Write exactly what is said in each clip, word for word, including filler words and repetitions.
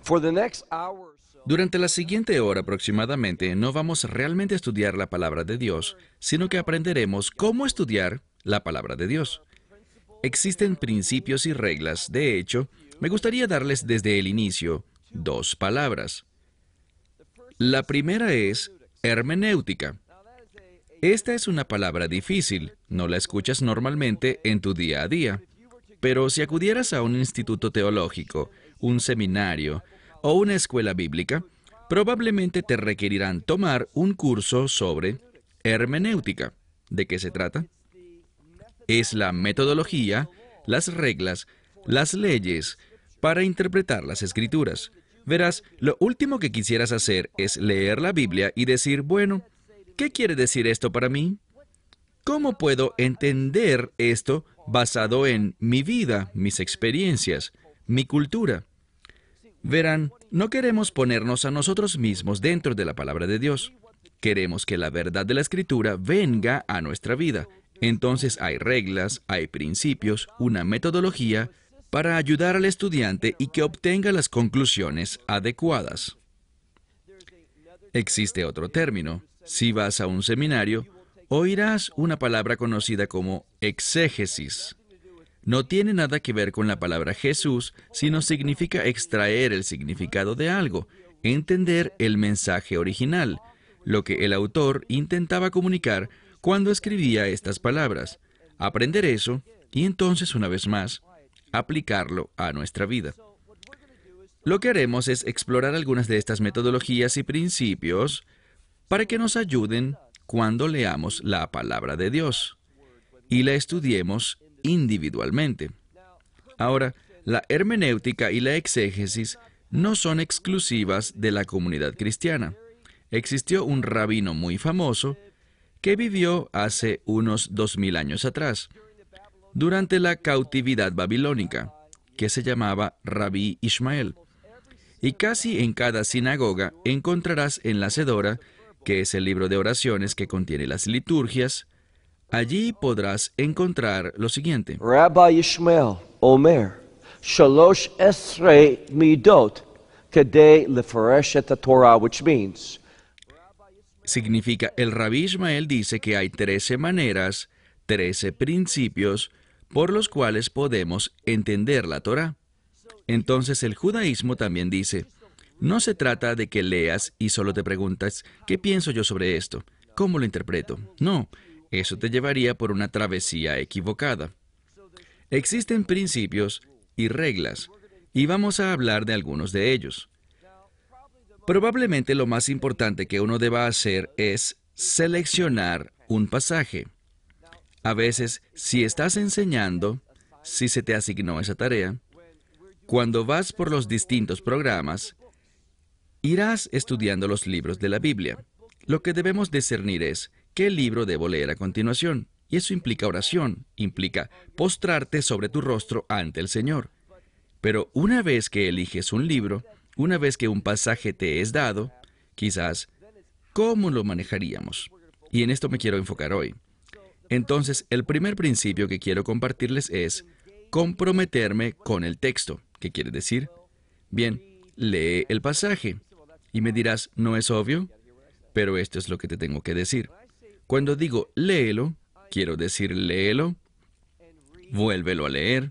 Durante la siguiente hora aproximadamente no vamos realmente a estudiar la palabra de Dios, sino que aprenderemos cómo estudiar la palabra de Dios. Existen principios y reglas. De hecho, me gustaría darles desde el inicio dos palabras. La primera es hermenéutica. Esta es una palabra difícil, no la escuchas normalmente en tu día a día. Pero si acudieras a un instituto teológico, un seminario o una escuela bíblica, probablemente te requerirán tomar un curso sobre hermenéutica. ¿De qué se trata? Es la metodología, las reglas, las leyes para interpretar las Escrituras. Verás, lo último que quisieras hacer es leer la Biblia y decir, bueno, ¿qué quiere decir esto para mí? ¿Cómo puedo entender esto basado en mi vida, mis experiencias, mi cultura? Verán, no queremos ponernos a nosotros mismos dentro de la palabra de Dios. Queremos que la verdad de la Escritura venga a nuestra vida. Entonces hay reglas, hay principios, una metodología para ayudar al estudiante y que obtenga las conclusiones adecuadas. Existe otro término. Si vas a un seminario, oirás una palabra conocida como exégesis. No tiene nada que ver con la palabra Jesús, sino significa extraer el significado de algo, entender el mensaje original, lo que el autor intentaba comunicar cuando escribía estas palabras, aprender eso y entonces, una vez más, aplicarlo a nuestra vida. Lo que haremos es explorar algunas de estas metodologías y principios para que nos ayuden cuando leamos la palabra de Dios y la estudiemos individualmente. Ahora, la hermenéutica y la exégesis no son exclusivas de la comunidad cristiana. Existió un rabino muy famoso que vivió hace unos dos mil años atrás, durante la cautividad babilónica, que se llamaba Rabí Ishmael. Y casi en cada sinagoga encontrarás en la Sedora, que es el libro de oraciones que contiene las liturgias, allí podrás encontrar lo siguiente. Rabbi Ishmael Omer, Shalosh Esrei Midot, Kedei Lefaresh et Torah, which means, Significa, el Rabí Ishmael dice que hay trece maneras, trece principios por los cuales podemos entender la Torah. Entonces el judaísmo también dice, no se trata de que leas y solo te preguntas, ¿qué pienso yo sobre esto? ¿Cómo lo interpreto? No, eso te llevaría por una travesía equivocada. Existen principios y reglas, y vamos a hablar de algunos de ellos. Probablemente lo más importante que uno deba hacer es seleccionar un pasaje. A veces, si estás enseñando, si se te asignó esa tarea, cuando vas por los distintos programas, irás estudiando los libros de la Biblia. Lo que debemos discernir es qué libro debo leer a continuación. Y eso implica oración, implica postrarte sobre tu rostro ante el Señor. Pero una vez que eliges un libro, una vez que un pasaje te es dado, quizás, ¿cómo lo manejaríamos? Y en esto me quiero enfocar hoy. Entonces, el primer principio que quiero compartirles es comprometerme con el texto. ¿Qué quiere decir? Bien, lee el pasaje. Y me dirás, ¿no es obvio? Pero esto es lo que te tengo que decir. Cuando digo léelo, quiero decir léelo, vuélvelo a leer,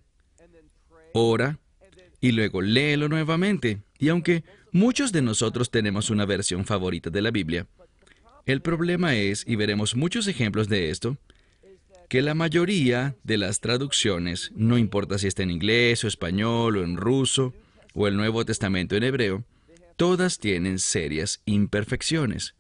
ora, y luego léelo nuevamente. Y aunque muchos de nosotros tenemos una versión favorita de la Biblia, el problema es, y veremos muchos ejemplos de esto, que la mayoría de las traducciones, no importa si está en inglés o español o en ruso o el Nuevo Testamento en hebreo, todas tienen serias imperfecciones.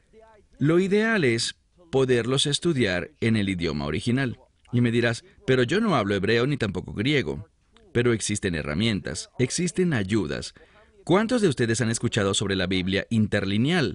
Lo ideal es poderlos estudiar en el idioma original. Y me dirás, pero yo no hablo hebreo ni tampoco griego. Pero existen herramientas, existen ayudas. ¿Cuántos de ustedes han escuchado sobre la Biblia interlineal?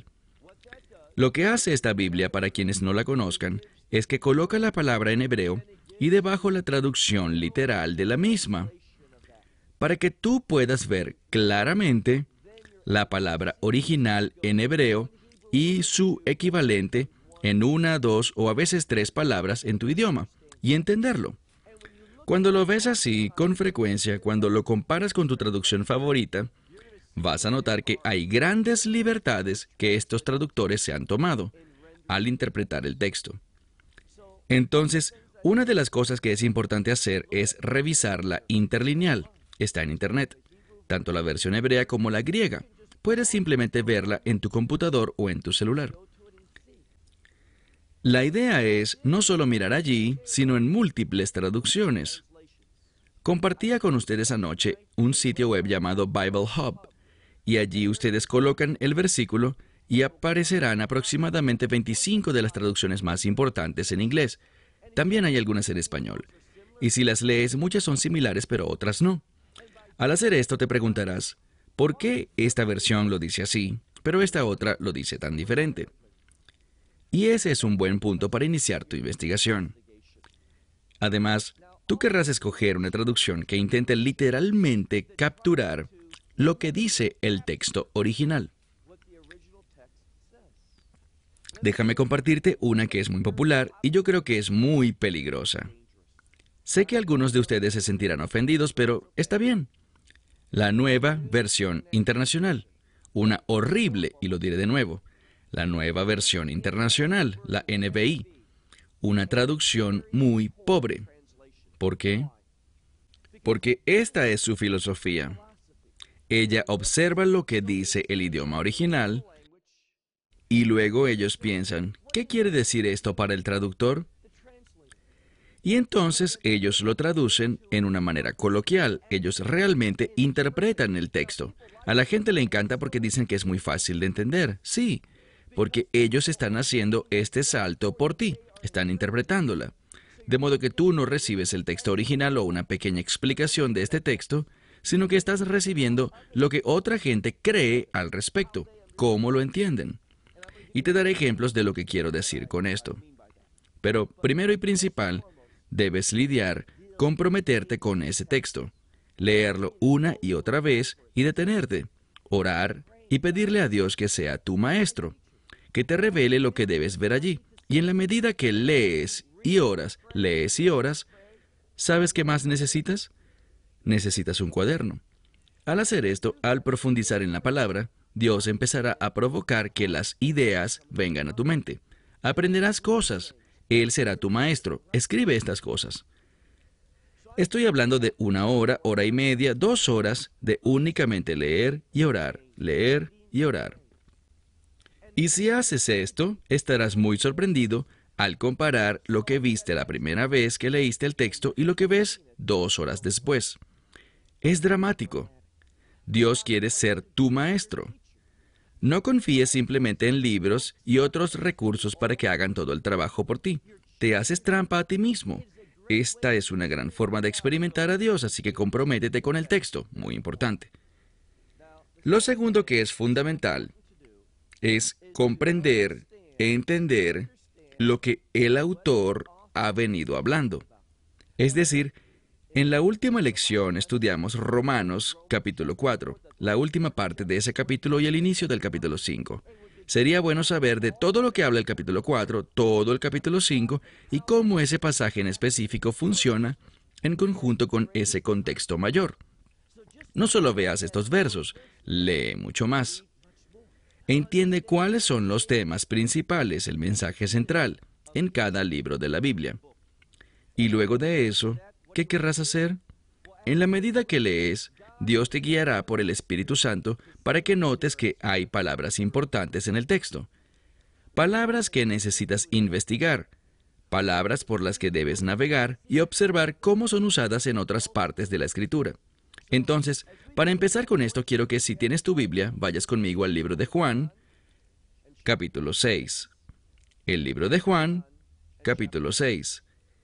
Lo que hace esta Biblia, para quienes no la conozcan, es que coloca la palabra en hebreo y debajo la traducción literal de la misma, para que tú puedas ver claramente la palabra original en hebreo y su equivalente en una, dos o a veces tres palabras en tu idioma, y entenderlo. Cuando lo ves así, con frecuencia, cuando lo comparas con tu traducción favorita, vas a notar que hay grandes libertades que estos traductores se han tomado al interpretar el texto. Entonces, una de las cosas que es importante hacer es revisar la interlineal. Está en Internet, tanto la versión hebrea como la griega. Puedes simplemente verla en tu computador o en tu celular. La idea es no solo mirar allí, sino en múltiples traducciones. Compartía con ustedes anoche un sitio web llamado Bible Hub, y allí ustedes colocan el versículo y aparecerán aproximadamente veinticinco de las traducciones más importantes en inglés. También hay algunas en español. Y si las lees, muchas son similares, pero otras no. Al hacer esto te preguntarás, ¿por qué esta versión lo dice así, pero esta otra lo dice tan diferente? Y ese es un buen punto para iniciar tu investigación. Además, tú querrás escoger una traducción que intente literalmente capturar lo que dice el texto original. Déjame compartirte una que es muy popular y yo creo que es muy peligrosa. Sé que algunos de ustedes se sentirán ofendidos, pero está bien. La nueva versión internacional. Una horrible, y lo diré de nuevo, la nueva versión internacional, la N B I. Una traducción muy pobre. ¿Por qué? Porque esta es su filosofía. Ella observa lo que dice el idioma original y luego ellos piensan, ¿qué quiere decir esto para el traductor? Y entonces ellos lo traducen en una manera coloquial. Ellos realmente interpretan el texto. A la gente le encanta porque dicen que es muy fácil de entender. Sí, porque ellos están haciendo este salto por ti. Están interpretándola. De modo que tú no recibes el texto original o una pequeña explicación de este texto, sino que estás recibiendo lo que otra gente cree al respecto, cómo lo entienden. Y te daré ejemplos de lo que quiero decir con esto. Pero primero y principal, debes lidiar, comprometerte con ese texto, leerlo una y otra vez y detenerte, orar y pedirle a Dios que sea tu maestro, que te revele lo que debes ver allí. Y en la medida que lees y oras, lees y oras, ¿sabes qué más necesitas? Necesitas un cuaderno. Al hacer esto, al profundizar en la palabra, Dios empezará a provocar que las ideas vengan a tu mente. Aprenderás cosas. Él será tu maestro. Escribe estas cosas. Estoy hablando de una hora, hora y media, dos horas de únicamente leer y orar, leer y orar. Y si haces esto, estarás muy sorprendido al comparar lo que viste la primera vez que leíste el texto y lo que ves dos horas después. Es dramático. Dios quiere ser tu maestro. No confíes simplemente en libros y otros recursos para que hagan todo el trabajo por ti. Te haces trampa a ti mismo. Esta es una gran forma de experimentar a Dios, así que comprométete con el texto, muy importante. Lo segundo que es fundamental es comprender, entender lo que el autor ha venido hablando. Es decir, en la última lección estudiamos Romanos capítulo cuatro, la última parte de ese capítulo y el inicio del capítulo cinco. Sería bueno saber de todo lo que habla el capítulo cuatro, todo el capítulo cinco y cómo ese pasaje en específico funciona en conjunto con ese contexto mayor. No solo veas estos versos, lee mucho más. Entiende cuáles son los temas principales, el mensaje central, en cada libro de la Biblia. Y luego de eso, ¿qué querrás hacer? En la medida que lees, Dios te guiará por el Espíritu Santo para que notes que hay palabras importantes en el texto. Palabras que necesitas investigar. Palabras por las que debes navegar y observar cómo son usadas en otras partes de la Escritura. Entonces, para empezar con esto, quiero que si tienes tu Biblia, vayas conmigo al libro de Juan, capítulo seis. El libro de Juan, capítulo seis.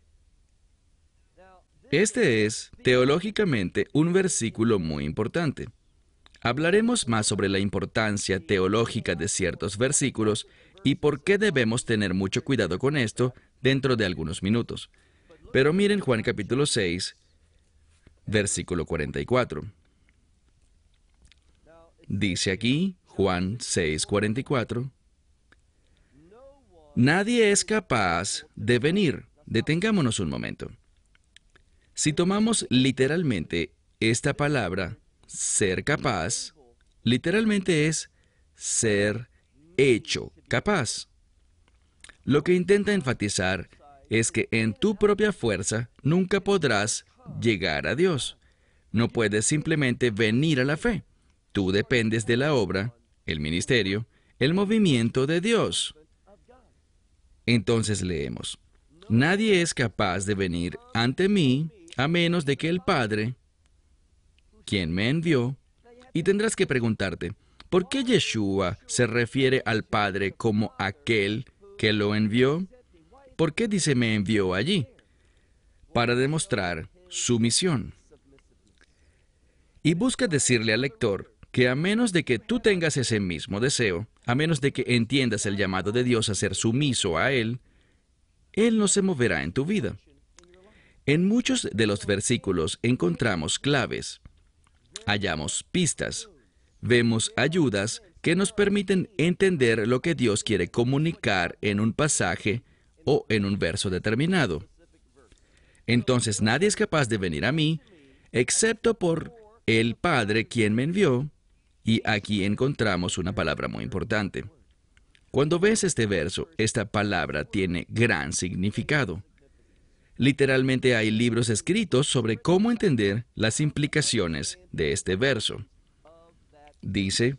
Este es, teológicamente, un versículo muy importante. Hablaremos más sobre la importancia teológica de ciertos versículos y por qué debemos tener mucho cuidado con esto dentro de algunos minutos. Pero miren Juan capítulo seis, versículo cuarenta y cuatro. Dice aquí, Juan seis, cuarenta y cuatro, nadie es capaz de venir. Detengámonos un momento. Si tomamos literalmente esta palabra, ser capaz, literalmente es ser hecho capaz. Lo que intenta enfatizar es que en tu propia fuerza nunca podrás llegar a Dios. No puedes simplemente venir a la fe. Tú dependes de la obra, el ministerio, el movimiento de Dios. Entonces leemos: nadie es capaz de venir ante mí a menos de que el Padre, quien me envió, y tendrás que preguntarte, ¿por qué Yeshua se refiere al Padre como aquel que lo envió? ¿Por qué dice me envió allí? Para demostrar su misión. Y busca decirle al lector que a menos de que tú tengas ese mismo deseo, a menos de que entiendas el llamado de Dios a ser sumiso a Él, Él no se moverá en tu vida. En muchos de los versículos encontramos claves, hallamos pistas, vemos ayudas que nos permiten entender lo que Dios quiere comunicar en un pasaje o en un verso determinado. Entonces nadie es capaz de venir a mí, excepto por el Padre quien me envió, y aquí encontramos una palabra muy importante. Cuando ves este verso, esta palabra tiene gran significado. Literalmente hay libros escritos sobre cómo entender las implicaciones de este verso. Dice,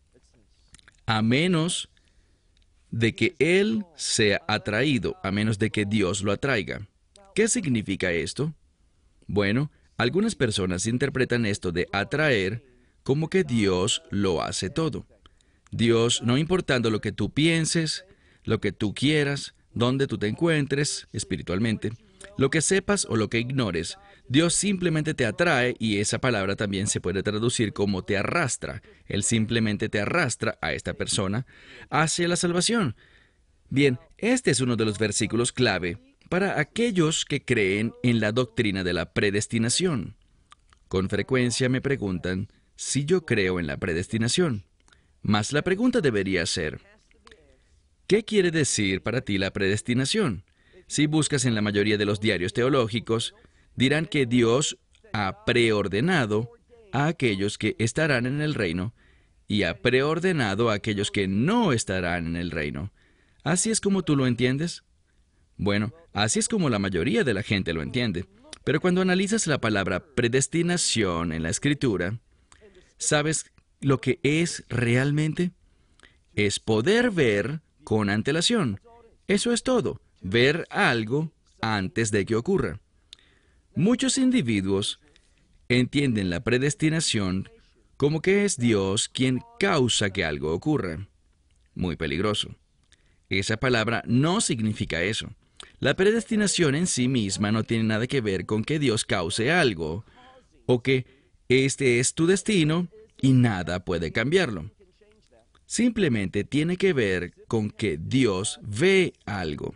a menos de que Él sea atraído, a menos de que Dios lo atraiga. ¿Qué significa esto? Bueno, algunas personas interpretan esto de atraer como que Dios lo hace todo. Dios, no importando lo que tú pienses, lo que tú quieras, dónde tú te encuentres espiritualmente, lo que sepas o lo que ignores, Dios simplemente te atrae, y esa palabra también se puede traducir como te arrastra. Él simplemente te arrastra a esta persona hacia la salvación. Bien, este es uno de los versículos clave para aquellos que creen en la doctrina de la predestinación. Con frecuencia me preguntan si yo creo en la predestinación. Mas la pregunta debería ser, ¿qué quiere decir para ti la predestinación? Si buscas en la mayoría de los diarios teológicos, dirán que Dios ha preordenado a aquellos que estarán en el reino y ha preordenado a aquellos que no estarán en el reino. ¿Así es como tú lo entiendes? Bueno, así es como la mayoría de la gente lo entiende. Pero cuando analizas la palabra predestinación en la Escritura, ¿sabes lo que es realmente? Es poder ver con antelación. Eso es todo. Ver algo antes de que ocurra. Muchos individuos entienden la predestinación como que es Dios quien causa que algo ocurra. Muy peligroso. Esa palabra no significa eso. La predestinación en sí misma no tiene nada que ver con que Dios cause algo, o que este es tu destino y nada puede cambiarlo. Simplemente tiene que ver con que Dios ve algo.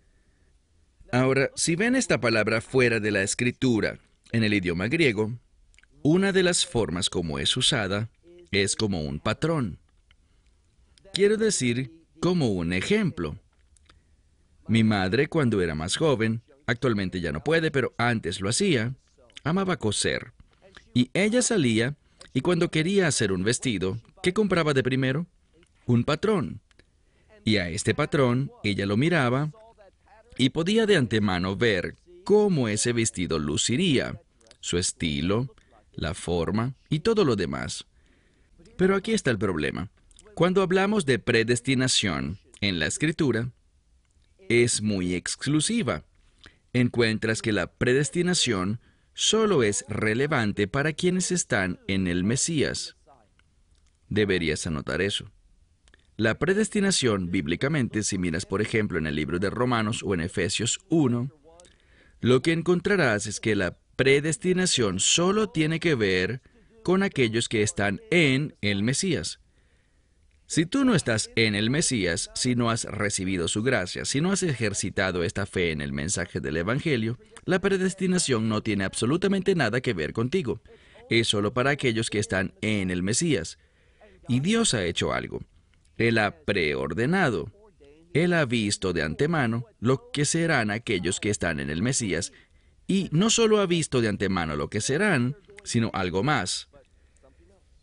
Ahora, si ven esta palabra fuera de la escritura, en el idioma griego, una de las formas como es usada es como un patrón. Quiero decir, como un ejemplo. Mi madre, cuando era más joven, actualmente ya no puede, pero antes lo hacía, amaba coser. Y ella salía, y cuando quería hacer un vestido, ¿qué compraba de primero? Un patrón. Y a este patrón, ella lo miraba, y podía de antemano ver cómo ese vestido luciría, su estilo, la forma y todo lo demás. Pero aquí está el problema. Cuando hablamos de predestinación en la Escritura, es muy exclusiva. Encuentras que la predestinación solo es relevante para quienes están en el Mesías. Deberías anotar eso. La predestinación, bíblicamente, si miras por ejemplo en el libro de Romanos o en Efesios uno, lo que encontrarás es que la predestinación solo tiene que ver con aquellos que están en el Mesías. Si tú no estás en el Mesías, si no has recibido su gracia, si no has ejercitado esta fe en el mensaje del Evangelio, la predestinación no tiene absolutamente nada que ver contigo. Es solo para aquellos que están en el Mesías. Y Dios ha hecho algo. Él ha preordenado. Él ha visto de antemano lo que serán aquellos que están en el Mesías. Y no solo ha visto de antemano lo que serán, sino algo más.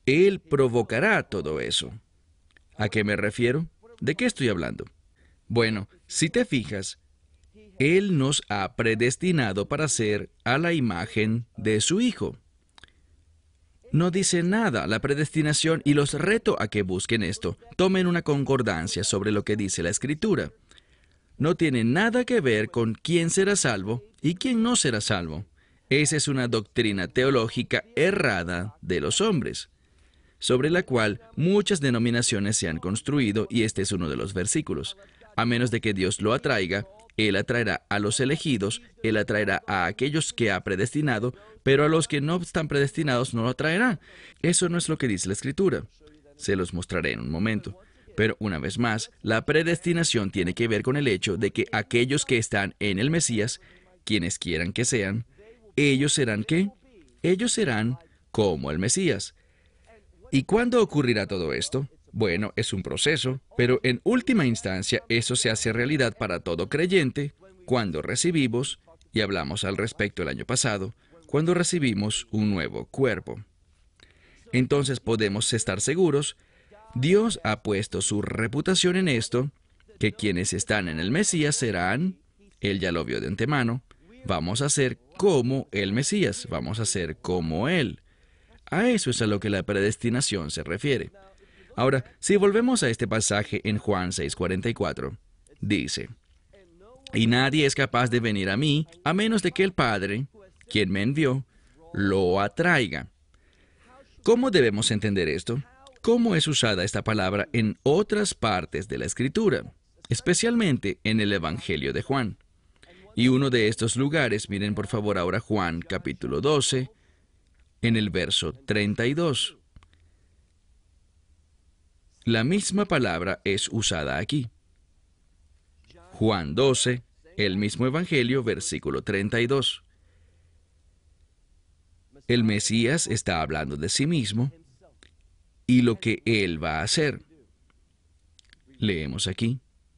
Él provocará todo eso. ¿A qué me refiero? ¿De qué estoy hablando? Bueno, si te fijas, Él nos ha predestinado para ser a la imagen de su Hijo. No dice nada la predestinación y los reto a que busquen esto. Tomen una concordancia sobre lo que dice la Escritura. No tiene nada que ver con quién será salvo y quién no será salvo. Esa es una doctrina teológica errada de los hombres, sobre la cual muchas denominaciones se han construido, y este es uno de los versículos. A menos de que Dios lo atraiga, Él atraerá a los elegidos, Él atraerá a aquellos que ha predestinado, pero a los que no están predestinados no lo atraerá. Eso no es lo que dice la Escritura. Se los mostraré en un momento. Pero una vez más, la predestinación tiene que ver con el hecho de que aquellos que están en el Mesías, quienes quieran que sean, ellos serán ¿qué? Ellos serán como el Mesías. ¿Y cuándo ocurrirá todo esto? Bueno, es un proceso, pero en última instancia eso se hace realidad para todo creyente cuando recibimos, y hablamos al respecto el año pasado, cuando recibimos un nuevo cuerpo. Entonces podemos estar seguros, Dios ha puesto su reputación en esto, que quienes están en el Mesías serán, Él ya lo vio de antemano, vamos a ser como el Mesías, vamos a ser como Él. A eso es a lo que la predestinación se refiere. Ahora, si volvemos a este pasaje en Juan seis cuarenta y cuatro, dice, «Y nadie es capaz de venir a mí, a menos de que el Padre, quien me envió, lo atraiga». ¿Cómo debemos entender esto? ¿Cómo es usada esta palabra en otras partes de la Escritura, especialmente en el Evangelio de Juan? Y uno de estos lugares, miren por favor ahora Juan capítulo doce, en el verso treinta y dos. La misma palabra es usada aquí. Juan doce, el mismo Evangelio, versículo treinta y dos. El Mesías está hablando de sí mismo y lo que Él va a hacer. Leemos aquí.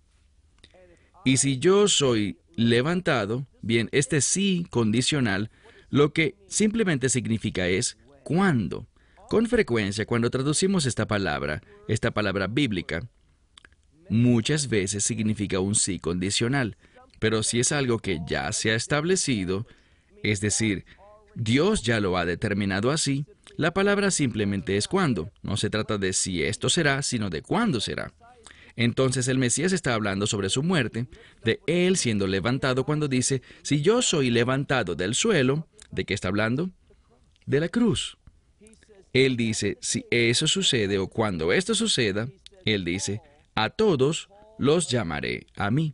Y si yo soy levantado, bien, este sí condicional, lo que simplemente significa es ¿cuándo? Con frecuencia, cuando traducimos esta palabra, esta palabra bíblica, muchas veces significa un sí condicional. Pero si es algo que ya se ha establecido, es decir, Dios ya lo ha determinado así, la palabra simplemente es cuándo. No se trata de si esto será, sino de cuándo será. Entonces el Mesías está hablando sobre su muerte, de Él siendo levantado cuando dice, si yo soy levantado del suelo, ¿de qué está hablando? De la cruz. Él dice, si eso sucede o cuando esto suceda, Él dice, a todos los llamaré a mí.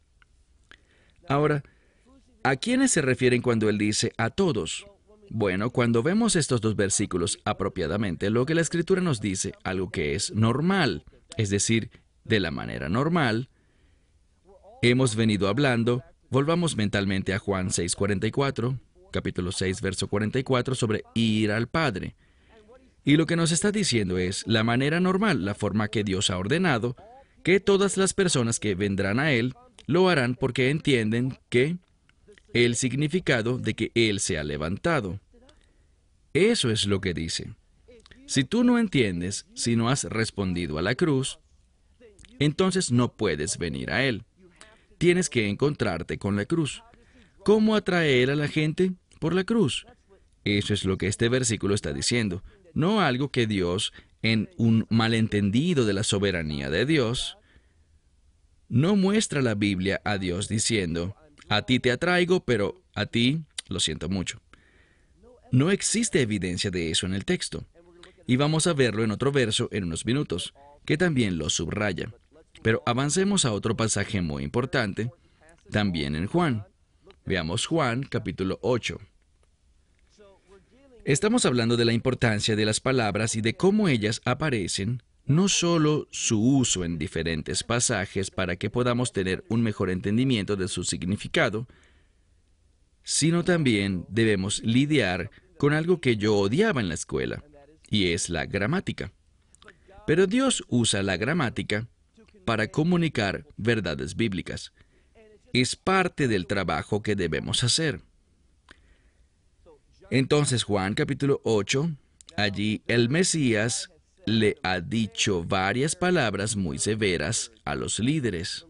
Ahora, ¿a quiénes se refieren cuando Él dice a todos? Bueno, cuando vemos estos dos versículos apropiadamente, lo que la Escritura nos dice, algo que es normal, es decir, de la manera normal, hemos venido hablando, volvamos mentalmente a Juan seis cuarenta y cuatro, capítulo seis, verso cuarenta y cuatro, sobre ir al Padre. Y lo que nos está diciendo es la manera normal, la forma que Dios ha ordenado, que todas las personas que vendrán a Él lo harán porque entienden que el significado de que Él se ha levantado. Eso es lo que dice. Si tú no entiendes, si no has respondido a la cruz, entonces no puedes venir a Él. Tienes que encontrarte con la cruz. ¿Cómo atraer a la gente? Por la cruz. Eso es lo que este versículo está diciendo. No algo que Dios, en un malentendido de la soberanía de Dios, no muestra la Biblia a Dios diciendo, a ti te atraigo, pero a ti lo siento mucho. No existe evidencia de eso en el texto. Y vamos a verlo en otro verso en unos minutos, que también lo subraya. Pero avancemos a otro pasaje muy importante, también en Juan. Veamos Juan capítulo ocho. Estamos hablando de la importancia de las palabras y de cómo ellas aparecen, no solo su uso en diferentes pasajes para que podamos tener un mejor entendimiento de su significado, sino también debemos lidiar con algo que yo odiaba en la escuela, y es la gramática. Pero Dios usa la gramática para comunicar verdades bíblicas. Es parte del trabajo que debemos hacer. Entonces Juan capítulo ocho, Allí el Mesías le ha dicho varias palabras muy severas a los líderes.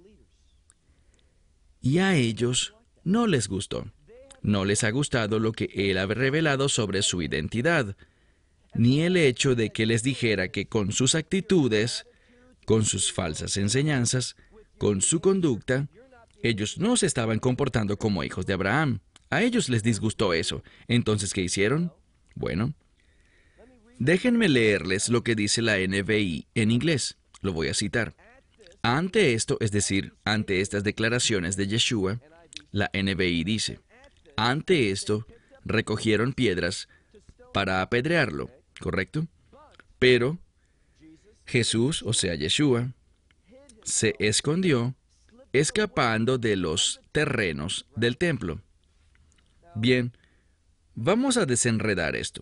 Y a ellos no les gustó. No les ha gustado lo que él ha revelado sobre su identidad, ni el hecho de que les dijera que con sus actitudes, con sus falsas enseñanzas, con su conducta, ellos no se estaban comportando como hijos de Abraham. A ellos les disgustó eso. Entonces, ¿qué hicieron? Bueno, déjenme leerles lo que dice la N B I en inglés. Lo voy a citar. Ante esto, es decir, ante estas declaraciones de Yeshua, la N B I dice, ante esto, recogieron piedras para apedrearlo, ¿correcto? Pero Jesús, o sea, Yeshua, se escondió, escapando de los terrenos del templo. Bien, vamos a desenredar esto.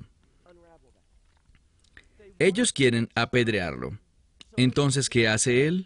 Ellos quieren apedrearlo. Entonces, ¿qué hace él?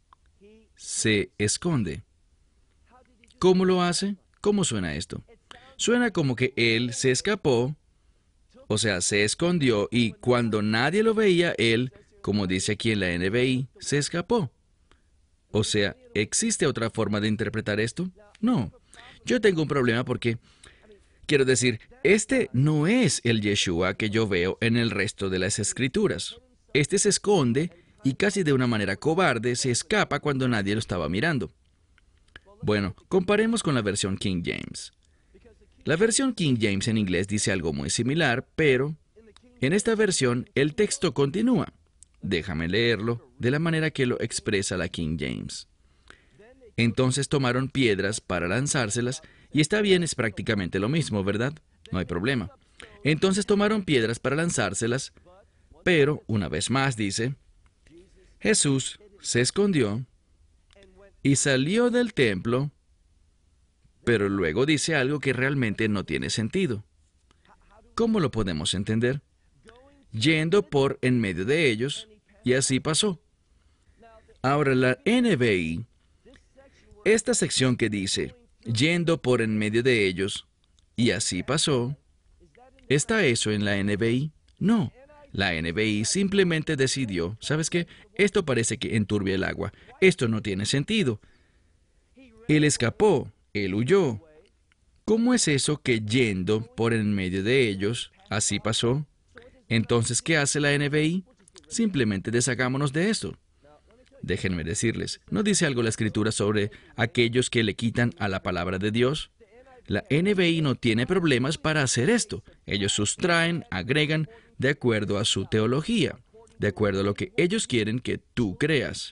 Se esconde. ¿Cómo lo hace? ¿Cómo suena esto? Suena como que él se escapó, o sea, se escondió, y cuando nadie lo veía, él, como dice aquí en la N B I, se escapó. O sea, ¿existe otra forma de interpretar esto? No. Yo tengo un problema porque, quiero decir, este no es el Yeshua que yo veo en el resto de las Escrituras. Este se esconde y casi de una manera cobarde se escapa cuando nadie lo estaba mirando. Bueno, comparemos con la versión King James. La versión King James en inglés dice algo muy similar, pero en esta versión el texto continúa. Déjame leerlo de la manera que lo expresa la King James. Entonces tomaron piedras para lanzárselas, y está bien, es prácticamente lo mismo, ¿verdad? No hay problema. Entonces tomaron piedras para lanzárselas, pero, una vez más dice, Jesús se escondió y salió del templo, pero luego dice algo que realmente no tiene sentido. ¿Cómo lo podemos entender? Yendo por en medio de ellos, y así pasó. Ahora la N B I, esta sección que dice, yendo por en medio de ellos, y así pasó, ¿está eso en la N B I? No. La N B I simplemente decidió, ¿sabes qué? Esto parece que enturbia el agua. Esto no tiene sentido. Él escapó, él huyó. ¿Cómo es eso que yendo por en medio de ellos, así pasó? Entonces, ¿qué hace la N B I? Simplemente deshagámonos de esto. Déjenme decirles, ¿no dice algo la Escritura sobre aquellos que le quitan a la palabra de Dios? La N B I no tiene problemas para hacer esto. Ellos sustraen, agregan, de acuerdo a su teología, de acuerdo a lo que ellos quieren que tú creas.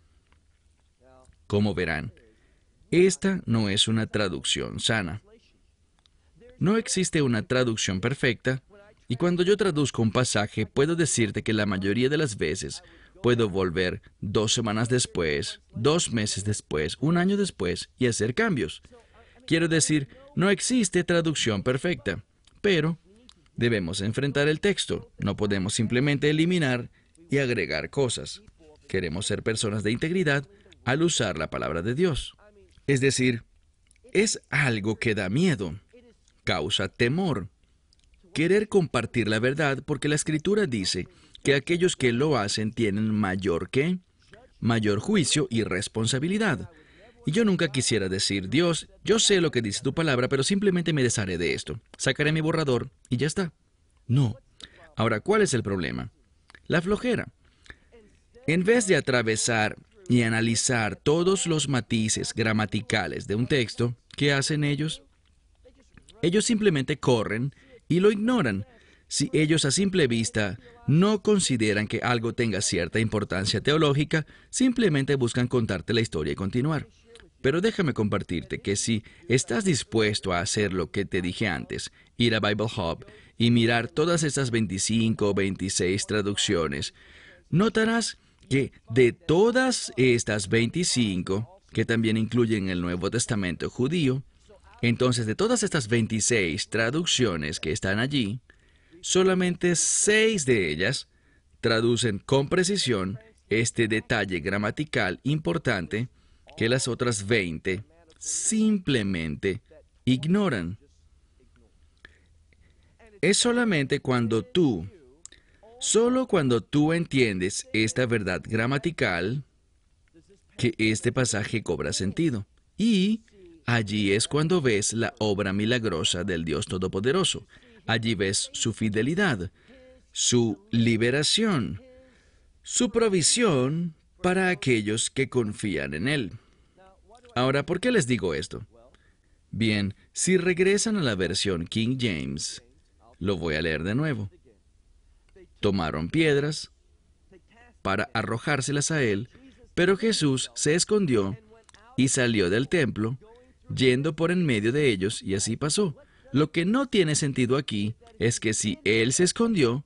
Como verán, esta no es una traducción sana. No existe una traducción perfecta, y cuando yo traduzco un pasaje, puedo decirte que la mayoría de las veces puedo volver dos semanas después, dos meses después, un año después, y hacer cambios. Quiero decir, no existe traducción perfecta, pero debemos enfrentar el texto. No podemos simplemente eliminar y agregar cosas. Queremos ser personas de integridad al usar la palabra de Dios. Es decir, es algo que da miedo, causa temor. Querer compartir la verdad porque la Escritura dice que aquellos que lo hacen tienen mayor ¿qué? Mayor juicio y responsabilidad. Y yo nunca quisiera decir, Dios, yo sé lo que dice tu palabra, pero simplemente me desharé de esto. Sacaré mi borrador y ya está. No. Ahora, ¿cuál es el problema? La flojera. En vez de atravesar y analizar todos los matices gramaticales de un texto, ¿qué hacen ellos? Ellos simplemente corren y lo ignoran. Si ellos a simple vista no consideran que algo tenga cierta importancia teológica, simplemente buscan contarte la historia y continuar. Pero déjame compartirte que si estás dispuesto a hacer lo que te dije antes, ir a Bible Hub y mirar todas estas veinticinco o veintiséis traducciones, notarás que de todas estas veinticinco, que también incluyen el Nuevo Testamento judío, entonces de todas estas veintiséis traducciones que están allí, solamente seis de ellas traducen con precisión este detalle gramatical importante que las otras veinte simplemente ignoran. Es solamente cuando tú Solo cuando tú entiendes esta verdad gramatical que este pasaje cobra sentido. Y allí es cuando ves la obra milagrosa del Dios Todopoderoso. Allí ves su fidelidad, su liberación, su provisión para aquellos que confían en Él. Ahora, ¿por qué les digo esto? Bien, si regresan a la versión King James, lo voy a leer de nuevo. Tomaron piedras para arrojárselas a Él, pero Jesús se escondió y salió del templo, yendo por en medio de ellos, y así pasó. Lo que no tiene sentido aquí es que si Él se escondió,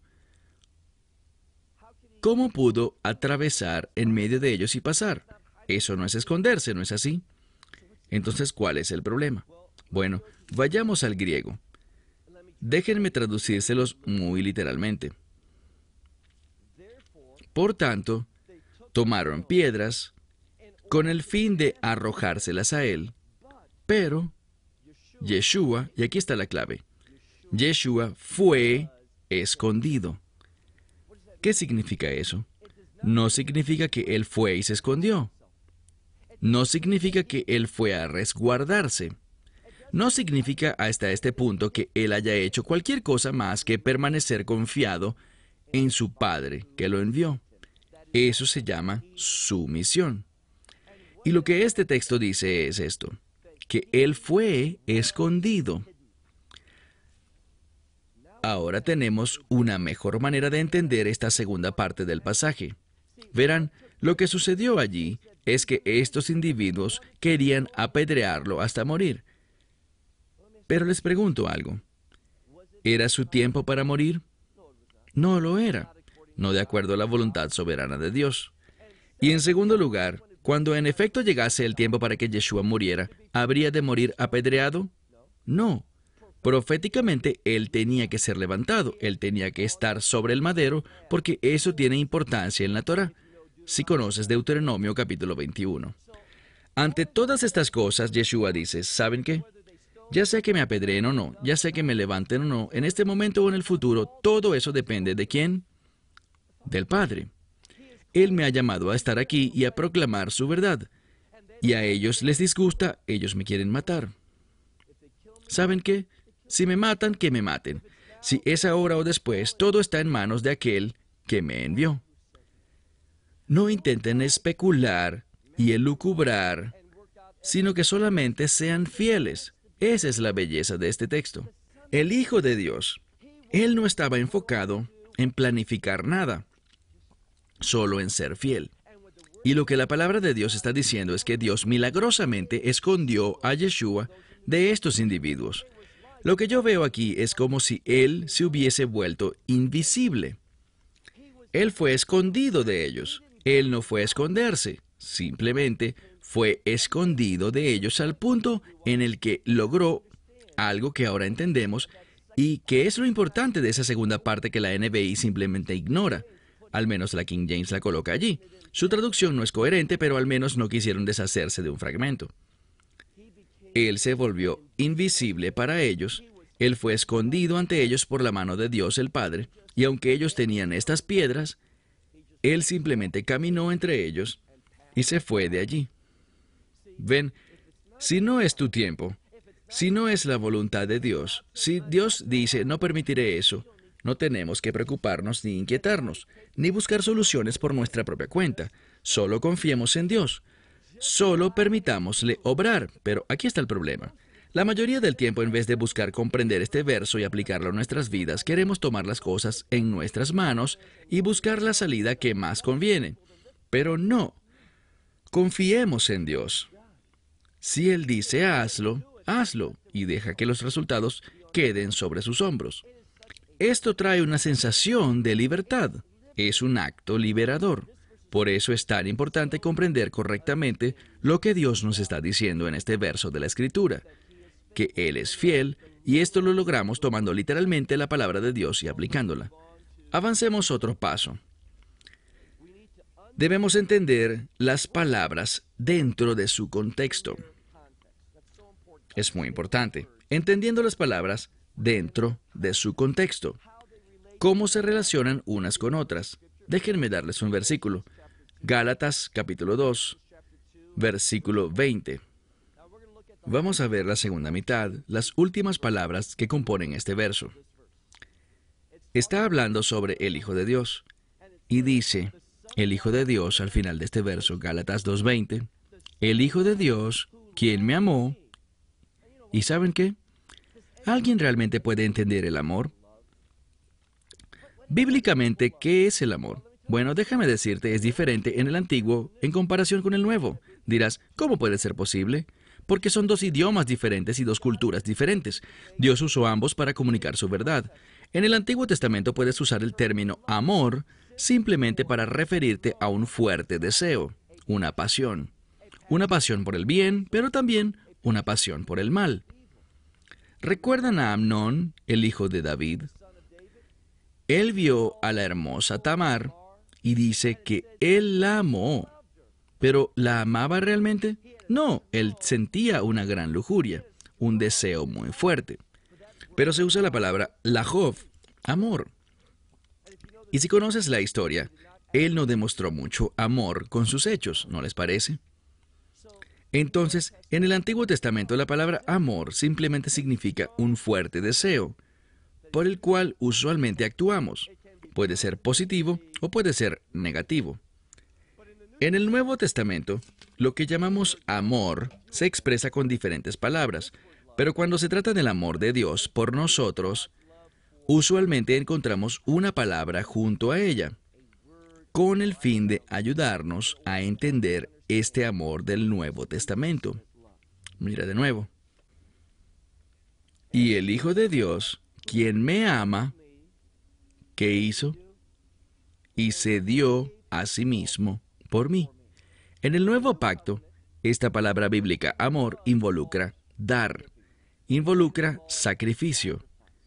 ¿cómo pudo atravesar en medio de ellos y pasar? Eso no es esconderse, ¿no es así? Entonces, ¿cuál es el problema? Bueno, vayamos al griego. Déjenme traducírselos muy literalmente. Por tanto, tomaron piedras con el fin de arrojárselas a Él, pero Yeshua, y aquí está la clave, Yeshua fue escondido. ¿Qué significa eso? No significa que Él fue y se escondió. No significa que Él fue a resguardarse. No significa hasta este punto que Él haya hecho cualquier cosa más que permanecer confiado en su Padre que lo envió. Eso se llama sumisión. Y lo que este texto dice es esto, que Él fue escondido. Ahora tenemos una mejor manera de entender esta segunda parte del pasaje. Verán, lo que sucedió allí es que estos individuos querían apedrearlo hasta morir. Pero les pregunto algo. ¿Era su tiempo para morir? No lo era, no de acuerdo a la voluntad soberana de Dios. Y en segundo lugar, cuando en efecto llegase el tiempo para que Yeshua muriera, ¿habría de morir apedreado? No. Proféticamente, Él tenía que ser levantado, Él tenía que estar sobre el madero, porque eso tiene importancia en la Torá. Si conoces Deuteronomio capítulo veintiuno. Ante todas estas cosas, Yeshua dice, ¿saben qué? Ya sea que me apedreen o no, ya sea que me levanten o no, en este momento o en el futuro, todo eso depende ¿de quién? Del Padre. Él me ha llamado a estar aquí y a proclamar su verdad. Y a ellos les disgusta, ellos me quieren matar. ¿Saben qué? Si me matan, que me maten. Si es ahora o después, todo está en manos de aquel que me envió. No intenten especular y elucubrar, sino que solamente sean fieles. Esa es la belleza de este texto. El Hijo de Dios, Él no estaba enfocado en planificar nada, solo en ser fiel. Y lo que la palabra de Dios está diciendo es que Dios milagrosamente escondió a Yeshua de estos individuos. Lo que yo veo aquí es como si Él se hubiese vuelto invisible. Él fue escondido de ellos. Él no fue a esconderse, simplemente fue escondido de ellos al punto en el que logró algo que ahora entendemos y que es lo importante de esa segunda parte que la N B I simplemente ignora. Al menos la King James la coloca allí. Su traducción no es coherente, pero al menos no quisieron deshacerse de un fragmento. Él se volvió invisible para ellos, Él fue escondido ante ellos por la mano de Dios el Padre, y aunque ellos tenían estas piedras, Él simplemente caminó entre ellos y se fue de allí. Ven, si no es tu tiempo, si no es la voluntad de Dios, si Dios dice no permitiré eso, no tenemos que preocuparnos ni inquietarnos, ni buscar soluciones por nuestra propia cuenta. Solo confiemos en Dios. Solo permitámosle obrar. Pero aquí está el problema. La mayoría del tiempo, en vez de buscar comprender este verso y aplicarlo a nuestras vidas, queremos tomar las cosas en nuestras manos y buscar la salida que más conviene. Pero no. Confiemos en Dios. Si Él dice hazlo, hazlo y deja que los resultados queden sobre sus hombros. Esto trae una sensación de libertad. Es un acto liberador. Por eso es tan importante comprender correctamente lo que Dios nos está diciendo en este verso de la Escritura, que Él es fiel, y esto lo logramos tomando literalmente la palabra de Dios y aplicándola. Avancemos otro paso. Debemos entender las palabras dentro de su contexto. Es muy importante, entendiendo las palabras dentro de su contexto. cómo se relacionan unas con otras. Déjenme darles un versículo. Gálatas capítulo dos, versículo veinte. Vamos a ver la segunda mitad, las últimas palabras que componen este verso. Está hablando sobre el Hijo de Dios. Y dice, el Hijo de Dios, al final de este verso, Gálatas dos veinte, el Hijo de Dios, quien me amó. ¿Y saben qué? ¿Alguien realmente puede entender el amor? Bíblicamente, ¿qué es el amor? Bueno, déjame decirte, es diferente en el Antiguo en comparación con el Nuevo. Dirás, ¿cómo puede ser posible? Porque son dos idiomas diferentes y dos culturas diferentes. Dios usó ambos para comunicar su verdad. En el Antiguo Testamento puedes usar el término amor simplemente para referirte a un fuerte deseo, una pasión. Una pasión por el bien, pero también una pasión por el mal. ¿Recuerdan a Amnón, el hijo de David? Él vio a la hermosa Tamar y dice que él la amó. ¿Pero la amaba realmente? No, él sentía una gran lujuria, un deseo muy fuerte. Pero se usa la palabra lahov, amor. Y si conoces la historia, él no demostró mucho amor con sus hechos, ¿no les parece? Entonces, en el Antiguo Testamento la palabra amor simplemente significa un fuerte deseo, por el cual usualmente actuamos. Puede ser positivo o puede ser negativo. En el Nuevo Testamento, lo que llamamos amor se expresa con diferentes palabras, pero cuando se trata del amor de Dios por nosotros, usualmente encontramos una palabra junto a ella, con el fin de ayudarnos a entender este amor del Nuevo Testamento. Mira de nuevo. Y el Hijo de Dios, quien me ama, ¿qué hizo? Y se dio a sí mismo por mí. En el Nuevo Pacto, esta palabra bíblica, amor, involucra dar, involucra sacrificio.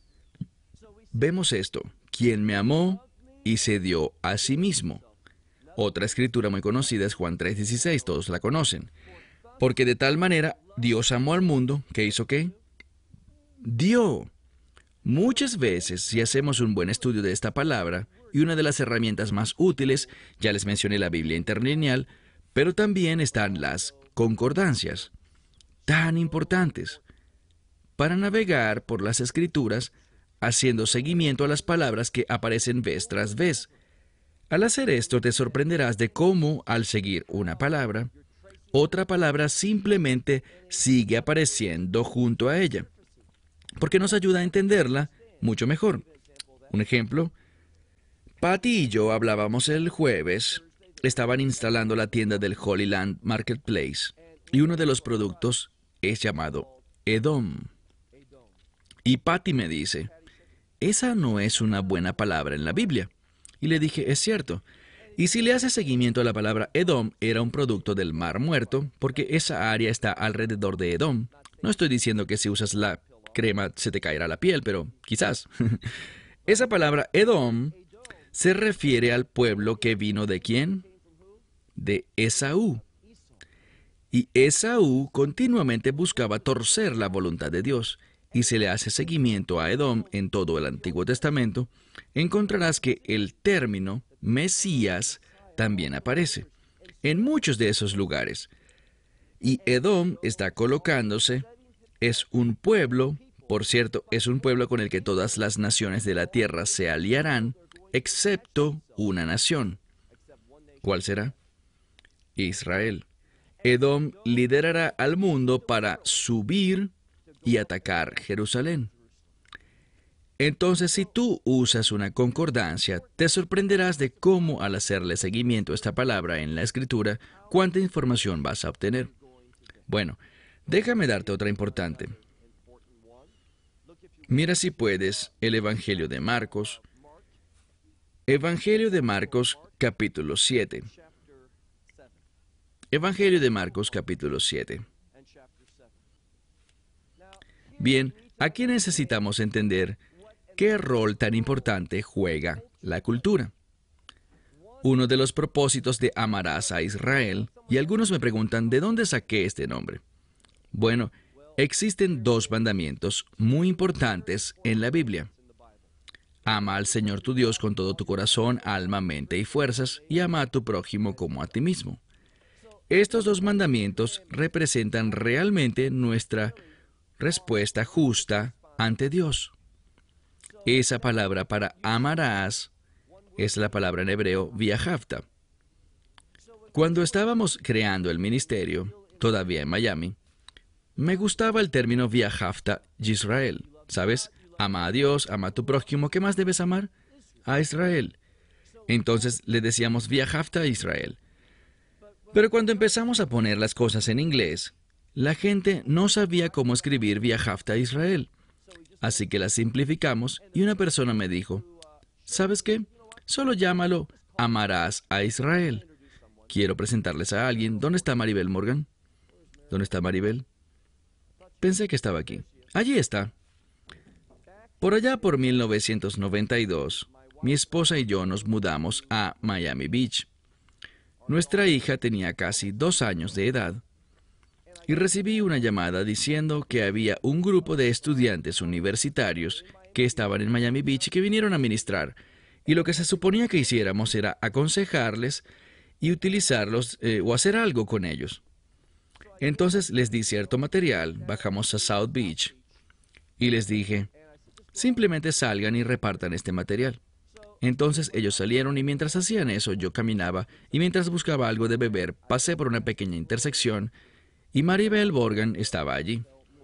Vemos esto, quien me amó y se dio a sí mismo. Otra escritura muy conocida es Juan tres dieciséis, todos la conocen. Porque de tal manera Dios amó al mundo, ¿que hizo qué? Dio. Muchas veces, si hacemos un buen estudio de esta palabra, y una de las herramientas más útiles, ya les mencioné la Biblia interlineal, pero también están las concordancias, tan importantes, para navegar por las Escrituras, haciendo seguimiento a las palabras que aparecen vez tras vez. Al hacer esto, te sorprenderás de cómo, al seguir una palabra, otra palabra simplemente sigue apareciendo junto a ella, porque nos ayuda a entenderla mucho mejor. Un ejemplo, Patty y yo hablábamos el jueves, estaban instalando la tienda del Holy Land Marketplace, y uno de los productos es llamado Edom. Y Patty me dice, esa no es una buena palabra en la Biblia. Y le dije, es cierto. Y si le hace seguimiento a la palabra Edom, era un producto del Mar Muerto, porque esa área está alrededor de Edom. No estoy diciendo que si usas la crema se te caerá la piel, pero quizás. Esa palabra Edom se refiere al pueblo que vino de ¿quién? De Esaú. Y Esaú continuamente buscaba torcer la voluntad de Dios. Y se le hace seguimiento a Edom en todo el Antiguo Testamento, encontrarás que el término Mesías también aparece en muchos de esos lugares. Y Edom está colocándose, es un pueblo, por cierto, es un pueblo con el que todas las naciones de la tierra se aliarán, excepto una nación. ¿Cuál será? Israel. Edom liderará al mundo para subir y atacar Jerusalén. Entonces, si tú usas una concordancia, te sorprenderás de cómo al hacerle seguimiento a esta palabra en la Escritura, cuánta información vas a obtener. Bueno, déjame darte otra importante. Mira si puedes el Evangelio de Marcos. Evangelio de Marcos, capítulo siete. Evangelio de Marcos, capítulo siete. Bien, aquí necesitamos entender qué rol tan importante juega la cultura. Uno de los propósitos de amarás a Israel, y algunos me preguntan, ¿de dónde saqué este nombre? Bueno, existen dos mandamientos muy importantes en la Biblia. Ama al Señor tu Dios con todo tu corazón, alma, mente y fuerzas, y ama a tu prójimo como a ti mismo. Estos dos mandamientos representan realmente nuestra respuesta justa ante Dios. Esa palabra para amarás es la palabra en hebreo viahavta. Cuando estábamos creando el ministerio, todavía en Miami, me gustaba el término viahavta Yisrael. ¿Sabes? Ama a Dios, ama a tu prójimo. ¿Qué más debes amar? A Israel. Entonces le decíamos viahavta a Israel. Pero cuando empezamos a poner las cosas en inglés, la gente no sabía cómo escribir viahavta a Israel. Así que las simplificamos y una persona me dijo, ¿sabes qué? Solo llámalo amarás a Israel. Quiero presentarles a alguien. ¿Dónde está Maribel Morgan? ¿Dónde está Maribel? Pensé que estaba aquí. Allí está. Por allá por mil novecientos noventa y dos, mi esposa y yo nos mudamos a Miami Beach. Nuestra hija tenía casi dos años de edad y recibí una llamada diciendo que había un grupo de estudiantes universitarios que estaban en Miami Beach y que vinieron a ministrar. Y lo que se suponía que hiciéramos era aconsejarles y utilizarlos eh, o hacer algo con ellos. Entonces les di cierto material, bajamos a South Beach y les dije, simplemente salgan y repartan este material. Entonces ellos salieron y mientras hacían eso yo caminaba y mientras buscaba algo de beber pasé por una pequeña intersección y Maribel Morgan estaba allí.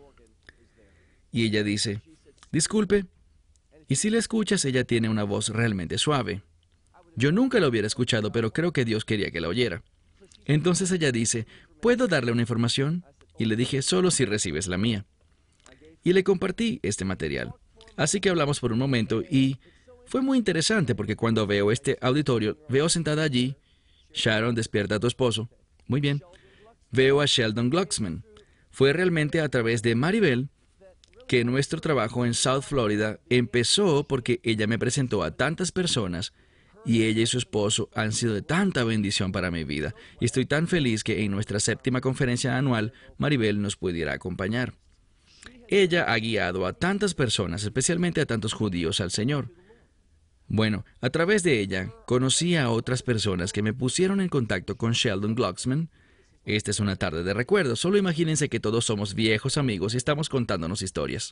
Y ella dice, disculpe, y si la escuchas ella tiene una voz realmente suave. Yo nunca la hubiera escuchado, pero creo que Dios quería que la oyera. Entonces ella dice, ¿puedo darle una información? Y le dije, solo si recibes la mía. Y le compartí este material. Así que hablamos por un momento y fue muy interesante porque cuando veo este auditorio, veo sentada allí, Sharon, despierta a tu esposo. Muy bien. Veo a Sheldon Glucksman. Fue realmente a través de Maribel que nuestro trabajo en South Florida empezó porque ella me presentó a tantas personas y ella y su esposo han sido de tanta bendición para mi vida. Y estoy tan feliz que en nuestra séptima conferencia anual Maribel nos pudiera acompañar. Ella ha guiado a tantas personas, especialmente a tantos judíos, al Señor. Bueno, a través de ella, conocí a otras personas que me pusieron en contacto con Sheldon Glucksman. Esta es una tarde de recuerdos. Solo imagínense que todos somos viejos amigos y estamos contándonos historias.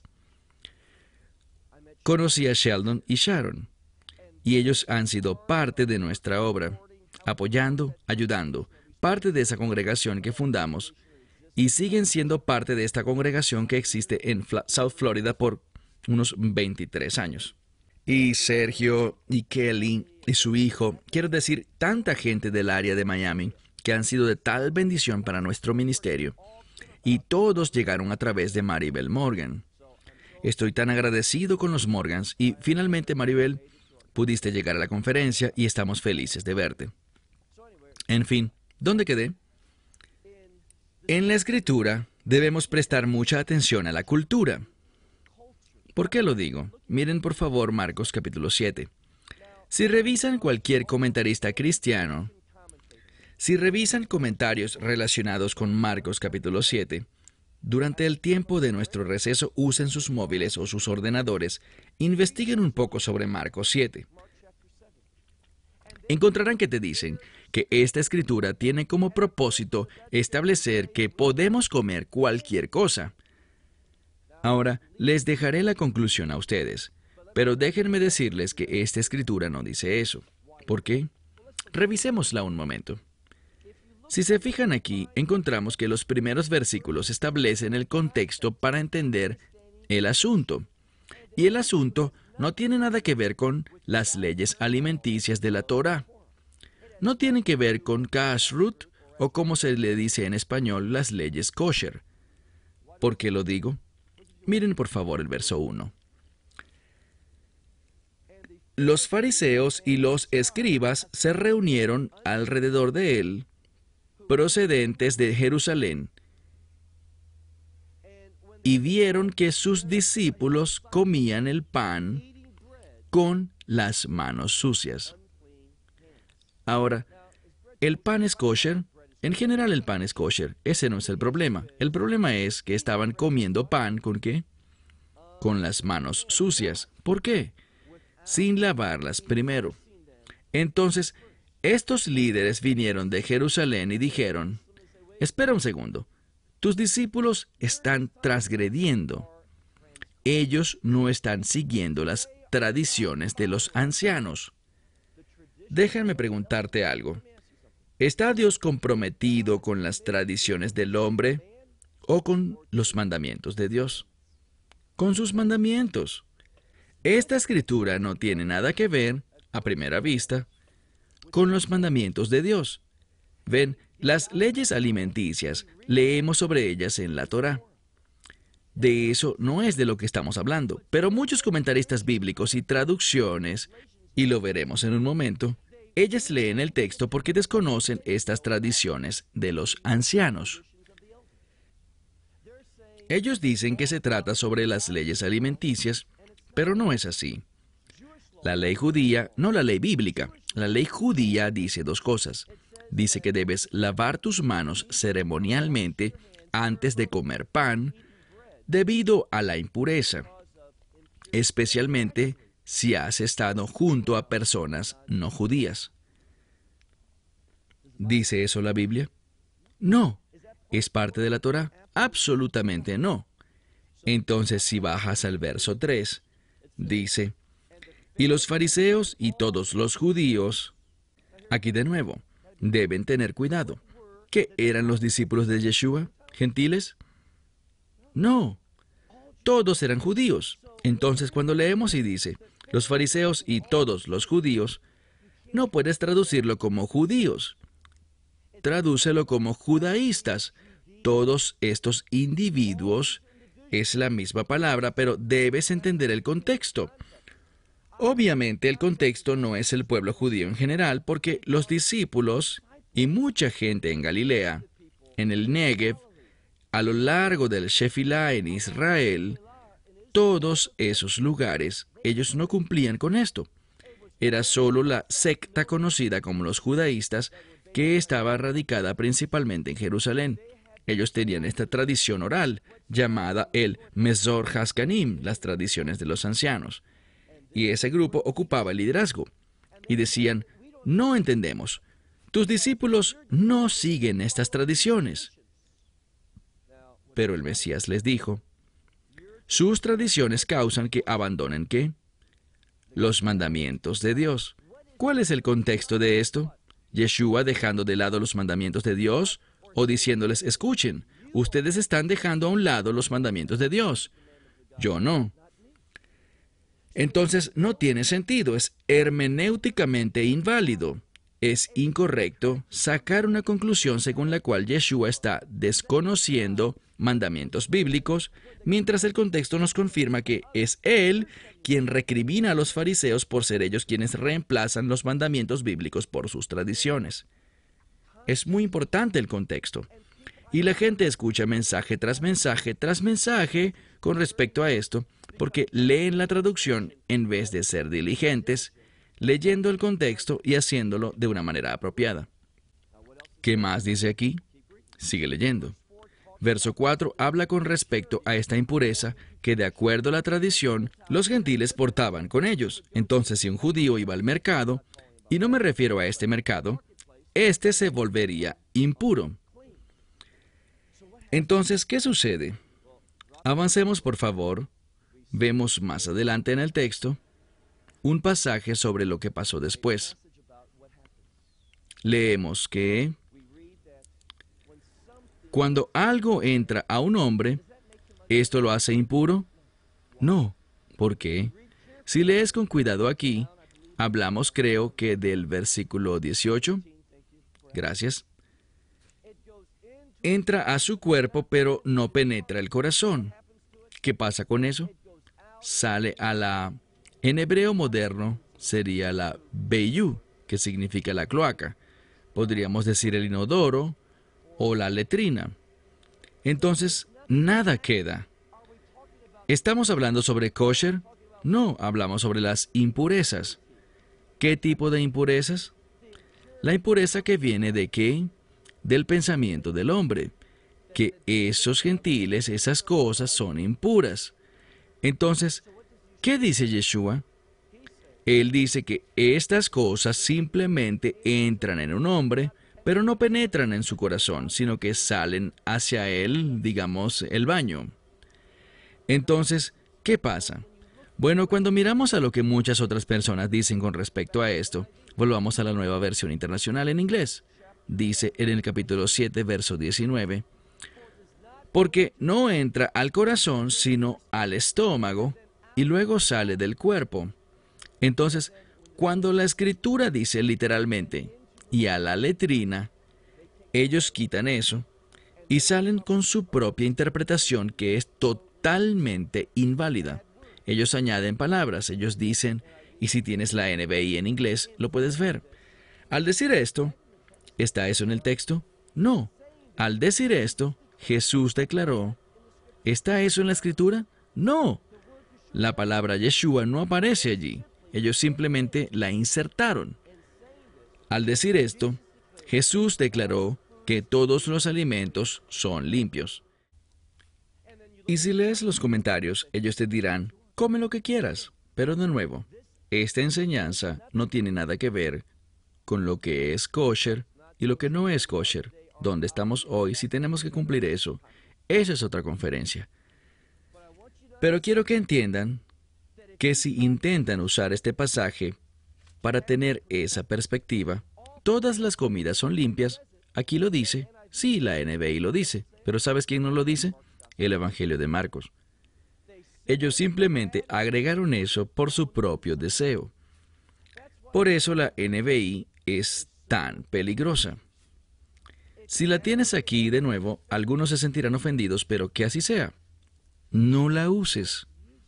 Conocí a Sheldon y Sharon, y ellos han sido parte de nuestra obra, apoyando, ayudando, parte de esa congregación que fundamos, y siguen siendo parte de esta congregación que existe en Fla- South Florida por unos veintitrés años. Y Sergio y Kelly y su hijo, quiero decir, tanta gente del área de Miami que han sido de tal bendición para nuestro ministerio. Y todos llegaron a través de Maribel Morgan. Estoy tan agradecido con los Morgans y finalmente, Maribel, pudiste llegar a la conferencia y estamos felices de verte. En fin, ¿dónde quedé? En la Escritura debemos prestar mucha atención a la cultura. ¿Por qué lo digo? Miren por favor Marcos capítulo siete. Si revisan cualquier comentarista cristiano, si revisan comentarios relacionados con Marcos capítulo siete, durante el tiempo de nuestro receso usen sus móviles o sus ordenadores, investiguen un poco sobre Marcos siete. Encontrarán que te dicen que esta escritura tiene como propósito establecer que podemos comer cualquier cosa. Ahora, les dejaré la conclusión a ustedes, pero déjenme decirles que esta escritura no dice eso. ¿Por qué? Revisémosla un momento. Si se fijan aquí, encontramos que los primeros versículos establecen el contexto para entender el asunto. Y el asunto no tiene nada que ver con las leyes alimenticias de la Torá. No tiene que ver con kashrut o como se le dice en español, las leyes kosher. ¿Por qué lo digo? Miren por favor el verso uno. Los fariseos y los escribas se reunieron alrededor de él, procedentes de Jerusalén, y vieron que sus discípulos comían el pan con las manos sucias. Ahora, ¿el pan es kosher? En general el pan es kosher. Ese no es el problema. El problema es que estaban comiendo pan ¿con qué? Con las manos sucias. ¿Por qué? sin lavarlas primero. Entonces, estos líderes vinieron de Jerusalén y dijeron, espera un segundo, tus discípulos están transgrediendo. Ellos no están siguiendo las tradiciones de los ancianos. Déjame preguntarte algo. ¿Está Dios comprometido con las tradiciones del hombre o con los mandamientos de Dios? Con sus mandamientos. Esta escritura no tiene nada que ver, a primera vista, con los mandamientos de Dios. Ven, las leyes alimenticias, leemos sobre ellas en la Torá. De eso no es de lo que estamos hablando, pero muchos comentaristas bíblicos y traducciones, y lo veremos en un momento, ellas leen el texto porque desconocen estas tradiciones de los ancianos. Ellos dicen que se trata sobre las leyes alimenticias, pero no es así. La ley judía, no la ley bíblica, la ley judía dice dos cosas. Dice que debes lavar tus manos ceremonialmente antes de comer pan, debido a la impureza, especialmente si has estado junto a personas no judías. ¿Dice eso la Biblia? No. ¿Es parte de la Torá? Absolutamente no. Entonces, si bajas al verso tres, dice, y los fariseos y todos los judíos, aquí de nuevo, deben tener cuidado. ¿Qué eran los discípulos de Yeshua? ¿Gentiles? No, todos eran judíos. Entonces, cuando leemos y dice, los fariseos y todos los judíos, no puedes traducirlo como judíos. Tradúcelo como judaístas. Todos estos individuos es la misma palabra, pero debes entender el contexto. Obviamente, el contexto no es el pueblo judío en general, porque los discípulos y mucha gente en Galilea, en el Negev, a lo largo del Shefilá en Israel, todos esos lugares, ellos no cumplían con esto. Era solo la secta conocida como los judaístas, que estaba radicada principalmente en Jerusalén. Ellos tenían esta tradición oral, llamada el Mezor Haskanim, las tradiciones de los ancianos. Y ese grupo ocupaba el liderazgo. Y decían, no entendemos. Tus discípulos no siguen estas tradiciones. Pero el Mesías les dijo, sus tradiciones causan que abandonen ¿qué? Los mandamientos de Dios. ¿Cuál es el contexto de esto? ¿Yeshua dejando de lado los mandamientos de Dios? ¿O diciéndoles, escuchen, ustedes están dejando a un lado los mandamientos de Dios? Yo no. Entonces no tiene sentido, es hermenéuticamente inválido. Es incorrecto sacar una conclusión según la cual Yeshua está desconociendo mandamientos bíblicos, mientras el contexto nos confirma que es Él quien recrimina a los fariseos por ser ellos quienes reemplazan los mandamientos bíblicos por sus tradiciones. Es muy importante el contexto. Y la gente escucha mensaje tras mensaje tras mensaje con respecto a esto, porque leen la traducción en vez de ser diligentes, leyendo el contexto y haciéndolo de una manera apropiada. ¿Qué más dice aquí? Sigue leyendo. Verso cuatro habla con respecto a esta impureza que, de acuerdo a la tradición, los gentiles portaban con ellos. Entonces, si un judío iba al mercado, y no me refiero a este mercado, este se volvería impuro. Entonces, ¿qué sucede? Avancemos, por favor. Vemos más adelante en el texto un pasaje sobre lo que pasó después. Leemos que cuando algo entra a un hombre, ¿esto lo hace impuro? No. ¿Por qué? Si lees con cuidado aquí, hablamos creo que del versículo dieciocho. Gracias. Entra a su cuerpo, pero no penetra el corazón. ¿Qué pasa con eso? Sale a la... En hebreo moderno sería la beyú, que significa la cloaca. Podríamos decir el inodoro o la letrina. Entonces, nada queda. ¿Estamos hablando sobre kosher? No, hablamos sobre las impurezas. ¿Qué tipo de impurezas? La impureza que viene de ¿qué? Del pensamiento del hombre. Que esos gentiles, esas cosas son impuras. Entonces, ¿qué dice Yeshua? Él dice que estas cosas simplemente entran en un hombre, pero no penetran en su corazón, sino que salen hacia él, digamos, el baño. Entonces, ¿qué pasa? Bueno, cuando miramos a lo que muchas otras personas dicen con respecto a esto, volvamos a la nueva versión internacional en inglés. Dice en el capítulo siete, verso diecinueve, porque no entra al corazón, sino al estómago, y luego sale del cuerpo. Entonces, cuando la escritura dice literalmente, y a la letrina, ellos quitan eso y salen con su propia interpretación que es totalmente inválida. Ellos añaden palabras, ellos dicen, y si tienes la N B I en inglés, lo puedes ver. Al decir esto, ¿está eso en el texto? No. Al decir esto, Jesús declaró, ¿está eso en la escritura? No. La palabra Yeshua no aparece allí. Ellos simplemente la insertaron. Al decir esto, Jesús declaró que todos los alimentos son limpios. Y si lees los comentarios, ellos te dirán, come lo que quieras. Pero de nuevo, esta enseñanza no tiene nada que ver con lo que es kosher y lo que no es kosher. ¿Dónde estamos hoy si tenemos que cumplir eso? Esa es otra conferencia. Pero quiero que entiendan que si intentan usar este pasaje para tener esa perspectiva, todas las comidas son limpias. Aquí lo dice, sí, la N B I lo dice, pero ¿sabes quién no lo dice? El Evangelio de Marcos. Ellos simplemente agregaron eso por su propio deseo. Por eso la N B I es tan peligrosa. Si la tienes aquí de nuevo, algunos se sentirán ofendidos, pero que así sea. No la uses.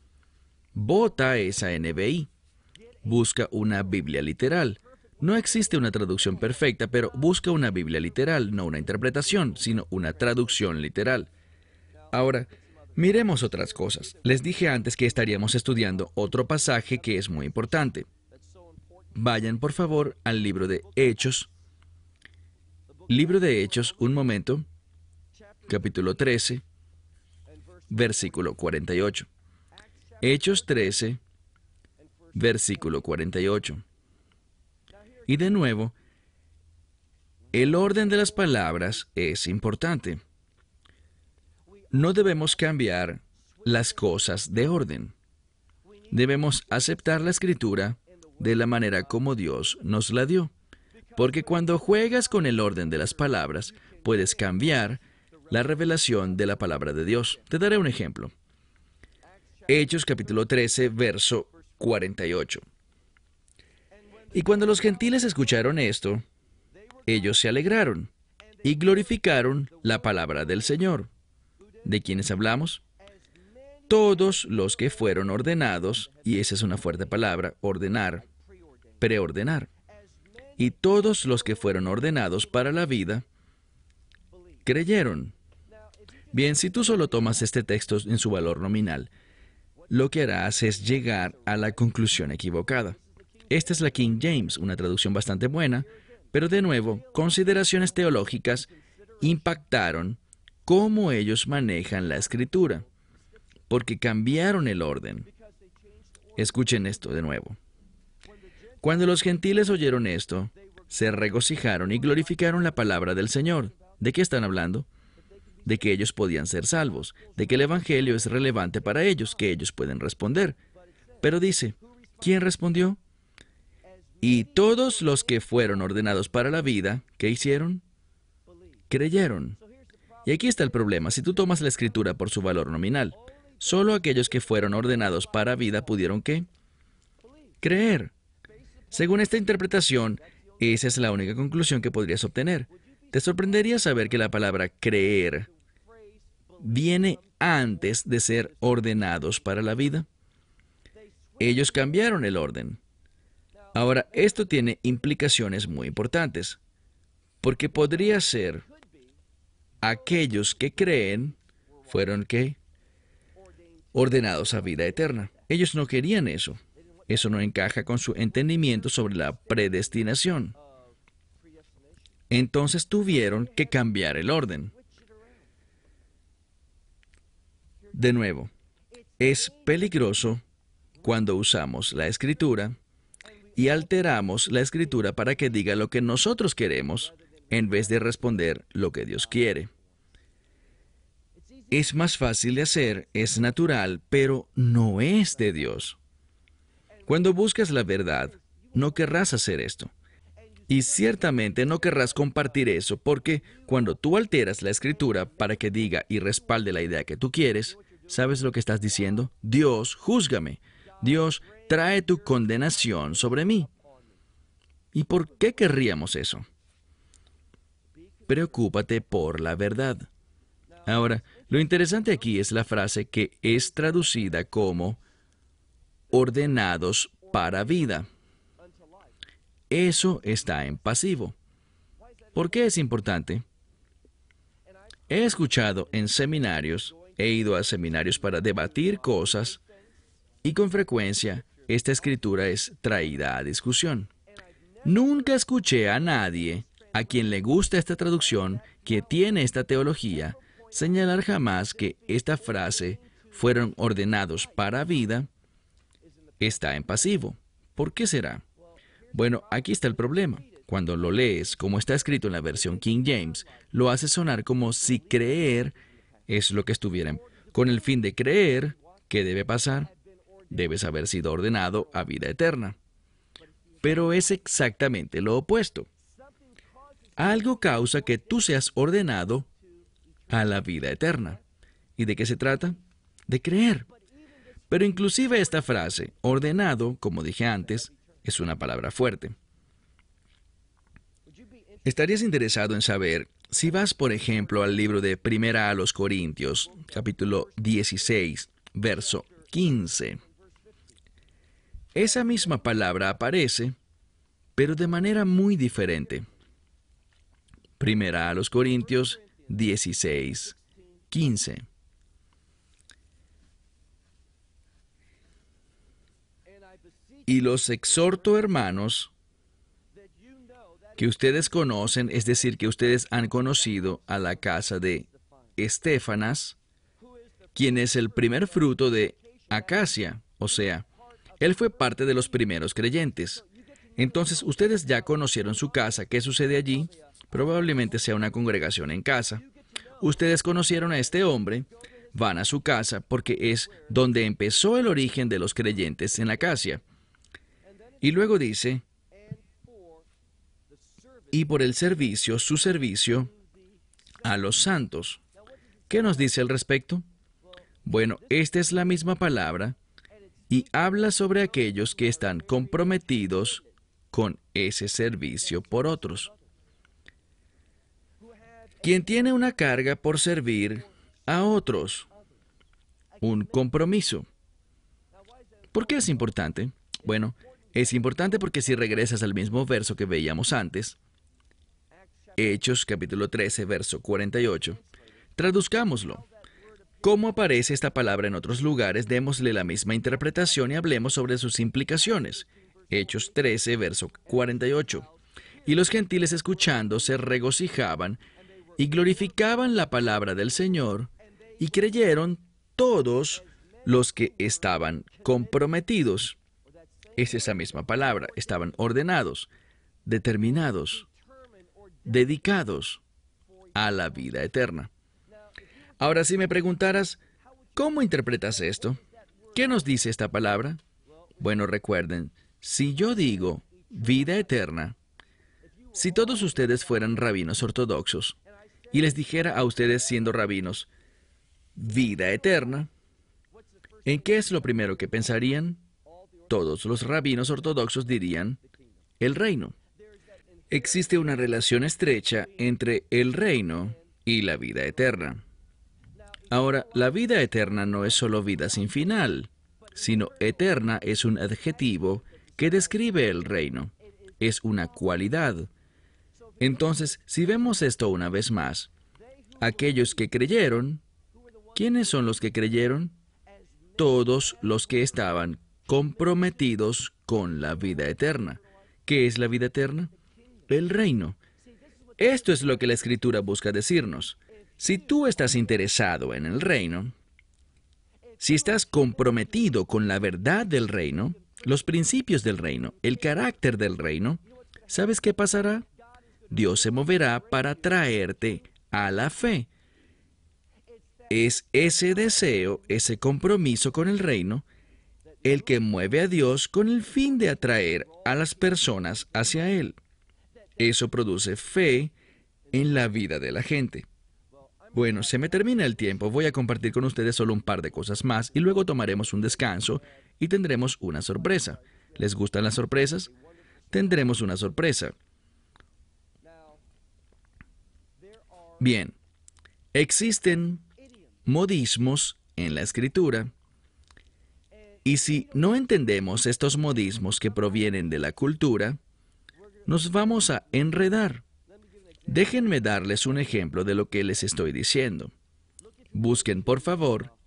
Bota esa N B I. Busca una Biblia literal. No existe una traducción perfecta, pero busca una Biblia literal, no una interpretación, sino una traducción literal. Ahora, miremos otras cosas. Les dije antes que estaríamos estudiando otro pasaje que es muy importante. Vayan, por favor, al libro de Hechos. Libro de Hechos, un momento. Capítulo trece, versículo cuarenta y ocho. Hechos trece, versículo cuarenta y ocho. Y de nuevo, el orden de las palabras es importante. No debemos cambiar las cosas de orden. Debemos aceptar la escritura de la manera como Dios nos la dio. Porque cuando juegas con el orden de las palabras, puedes cambiar la revelación de la palabra de Dios. Te daré un ejemplo. Hechos capítulo trece, verso cuarenta y ocho. Y cuando los gentiles escucharon esto, ellos se alegraron y glorificaron la palabra del Señor. ¿De quiénes hablamos? Todos los que fueron ordenados, y esa es una fuerte palabra, ordenar, preordenar. Y todos los que fueron ordenados para la vida, creyeron. Bien, si tú solo tomas este texto en su valor nominal, lo que harás es llegar a la conclusión equivocada. Esta es la King James, una traducción bastante buena, pero de nuevo, consideraciones teológicas impactaron cómo ellos manejan la escritura, porque cambiaron el orden. Escuchen esto de nuevo. Cuando los gentiles oyeron esto, se regocijaron y glorificaron la palabra del Señor. ¿De qué están hablando? De que ellos podían ser salvos, de que el Evangelio es relevante para ellos, que ellos pueden responder. Pero dice, ¿quién respondió? Y todos los que fueron ordenados para la vida, ¿qué hicieron? Creyeron. Y aquí está el problema. Si tú tomas la escritura por su valor nominal, solo aquellos que fueron ordenados para vida pudieron ¿qué? Creer. Según esta interpretación, esa es la única conclusión que podrías obtener. Te sorprendería saber que la palabra creer viene antes de ser ordenados para la vida. Ellos cambiaron el orden. Ahora, esto tiene implicaciones muy importantes, porque podría ser aquellos que creen fueron ¿qué? Ordenados a vida eterna. Ellos no querían eso. Eso no encaja con su entendimiento sobre la predestinación. Entonces tuvieron que cambiar el orden. De nuevo, es peligroso cuando usamos la escritura y alteramos la Escritura para que diga lo que nosotros queremos en vez de responder lo que Dios quiere. Es más fácil de hacer, es natural, pero no es de Dios. Cuando buscas la verdad, no querrás hacer esto. Y ciertamente no querrás compartir eso porque cuando tú alteras la Escritura para que diga y respalde la idea que tú quieres, ¿sabes lo que estás diciendo? Dios, júzgame. Dios, trae tu condenación sobre mí. ¿Y por qué querríamos eso? Preocúpate por la verdad. Ahora, lo interesante aquí es la frase que es traducida como ordenados para vida. Eso está en pasivo. ¿Por qué es importante? He escuchado en seminarios, he ido a seminarios para debatir cosas, y con frecuencia esta escritura es traída a discusión. Nunca escuché a nadie a quien le gusta esta traducción, que tiene esta teología, señalar jamás que esta frase, fueron ordenados para vida, está en pasivo. ¿Por qué será? Bueno, aquí está el problema. Cuando lo lees, como está escrito en la versión King James, lo hace sonar como si creer es lo que estuviera en. Con el fin de creer, ¿qué debe pasar? Debes haber sido ordenado a vida eterna. Pero es exactamente lo opuesto. Algo causa que tú seas ordenado a la vida eterna. ¿Y de qué se trata? De creer. Pero inclusive esta frase, ordenado, como dije antes, es una palabra fuerte. ¿Estarías interesado en saber, si vas, por ejemplo, al libro de Primera a los Corintios, capítulo dieciséis, verso quince? Esa misma palabra aparece, pero de manera muy diferente. Primera a los Corintios dieciséis, quince. Y los exhorto, hermanos, que ustedes conocen, es decir, que ustedes han conocido a la casa de Estéfanas, quien es el primer fruto de Acacia, o sea, él fue parte de los primeros creyentes. Entonces, ustedes ya conocieron su casa. ¿Qué sucede allí? Probablemente sea una congregación en casa. Ustedes conocieron a este hombre, van a su casa, porque es donde empezó el origen de los creyentes en Acacia. Y luego dice, y por el servicio, su servicio, a los santos. ¿Qué nos dice al respecto? Bueno, esta es la misma palabra, y habla sobre aquellos que están comprometidos con ese servicio por otros. Quien tiene una carga por servir a otros, un compromiso. ¿Por qué es importante? Bueno, es importante porque si regresas al mismo verso que veíamos antes, Hechos capítulo trece, verso cuarenta y ocho, traduzcámoslo. ¿Cómo aparece esta palabra en otros lugares? Démosle la misma interpretación y hablemos sobre sus implicaciones. Hechos trece, verso cuarenta y ocho. Y los gentiles escuchando se regocijaban y glorificaban la palabra del Señor, y creyeron todos los que estaban comprometidos. Es esa misma palabra, estaban ordenados, determinados, dedicados a la vida eterna. Ahora, si me preguntaras, ¿cómo interpretas esto? ¿Qué nos dice esta palabra? Bueno, recuerden, si yo digo vida eterna, si todos ustedes fueran rabinos ortodoxos, y les dijera a ustedes siendo rabinos, vida eterna, ¿en qué es lo primero que pensarían? Todos los rabinos ortodoxos dirían, el reino. Existe una relación estrecha entre el reino y la vida eterna. Ahora, la vida eterna no es solo vida sin final, sino eterna es un adjetivo que describe el reino. Es una cualidad. Entonces, si vemos esto una vez más, aquellos que creyeron, ¿quiénes son los que creyeron? Todos los que estaban comprometidos con la vida eterna. ¿Qué es la vida eterna? El reino. Esto es lo que la Escritura busca decirnos. Si tú estás interesado en el reino, si estás comprometido con la verdad del reino, los principios del reino, el carácter del reino, ¿sabes qué pasará? Dios se moverá para traerte a la fe. Es ese deseo, ese compromiso con el reino, el que mueve a Dios con el fin de atraer a las personas hacia Él. Eso produce fe en la vida de la gente. Bueno, se me termina el tiempo. Voy a compartir con ustedes solo un par de cosas más y luego tomaremos un descanso y tendremos una sorpresa. ¿Les gustan las sorpresas? Tendremos una sorpresa. Bien, existen modismos en la Escritura y si no entendemos estos modismos que provienen de la cultura, nos vamos a enredar. Déjenme darles un ejemplo de lo que les estoy diciendo. Busquen, por favor,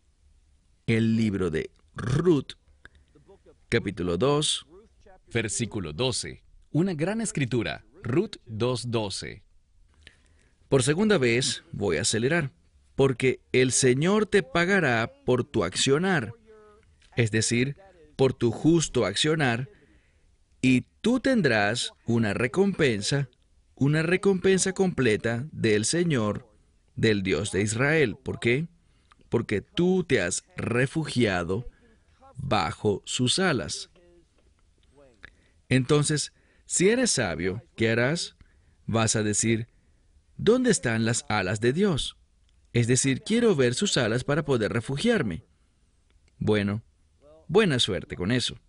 el libro de Ruth, capítulo dos, Versículo doce. Una gran escritura. Ruth dos doce. Por segunda vez, voy a acelerar, porque el Señor te pagará por tu accionar, es decir, por tu justo accionar, y tú tendrás una recompensa, una recompensa completa del Señor, del Dios de Israel. ¿Por qué? Porque tú te has refugiado bajo sus alas. Entonces, si eres sabio, ¿qué harás? Vas a decir, ¿dónde están las alas de Dios? Es decir, quiero ver sus alas para poder refugiarme. Bueno, buena suerte con eso.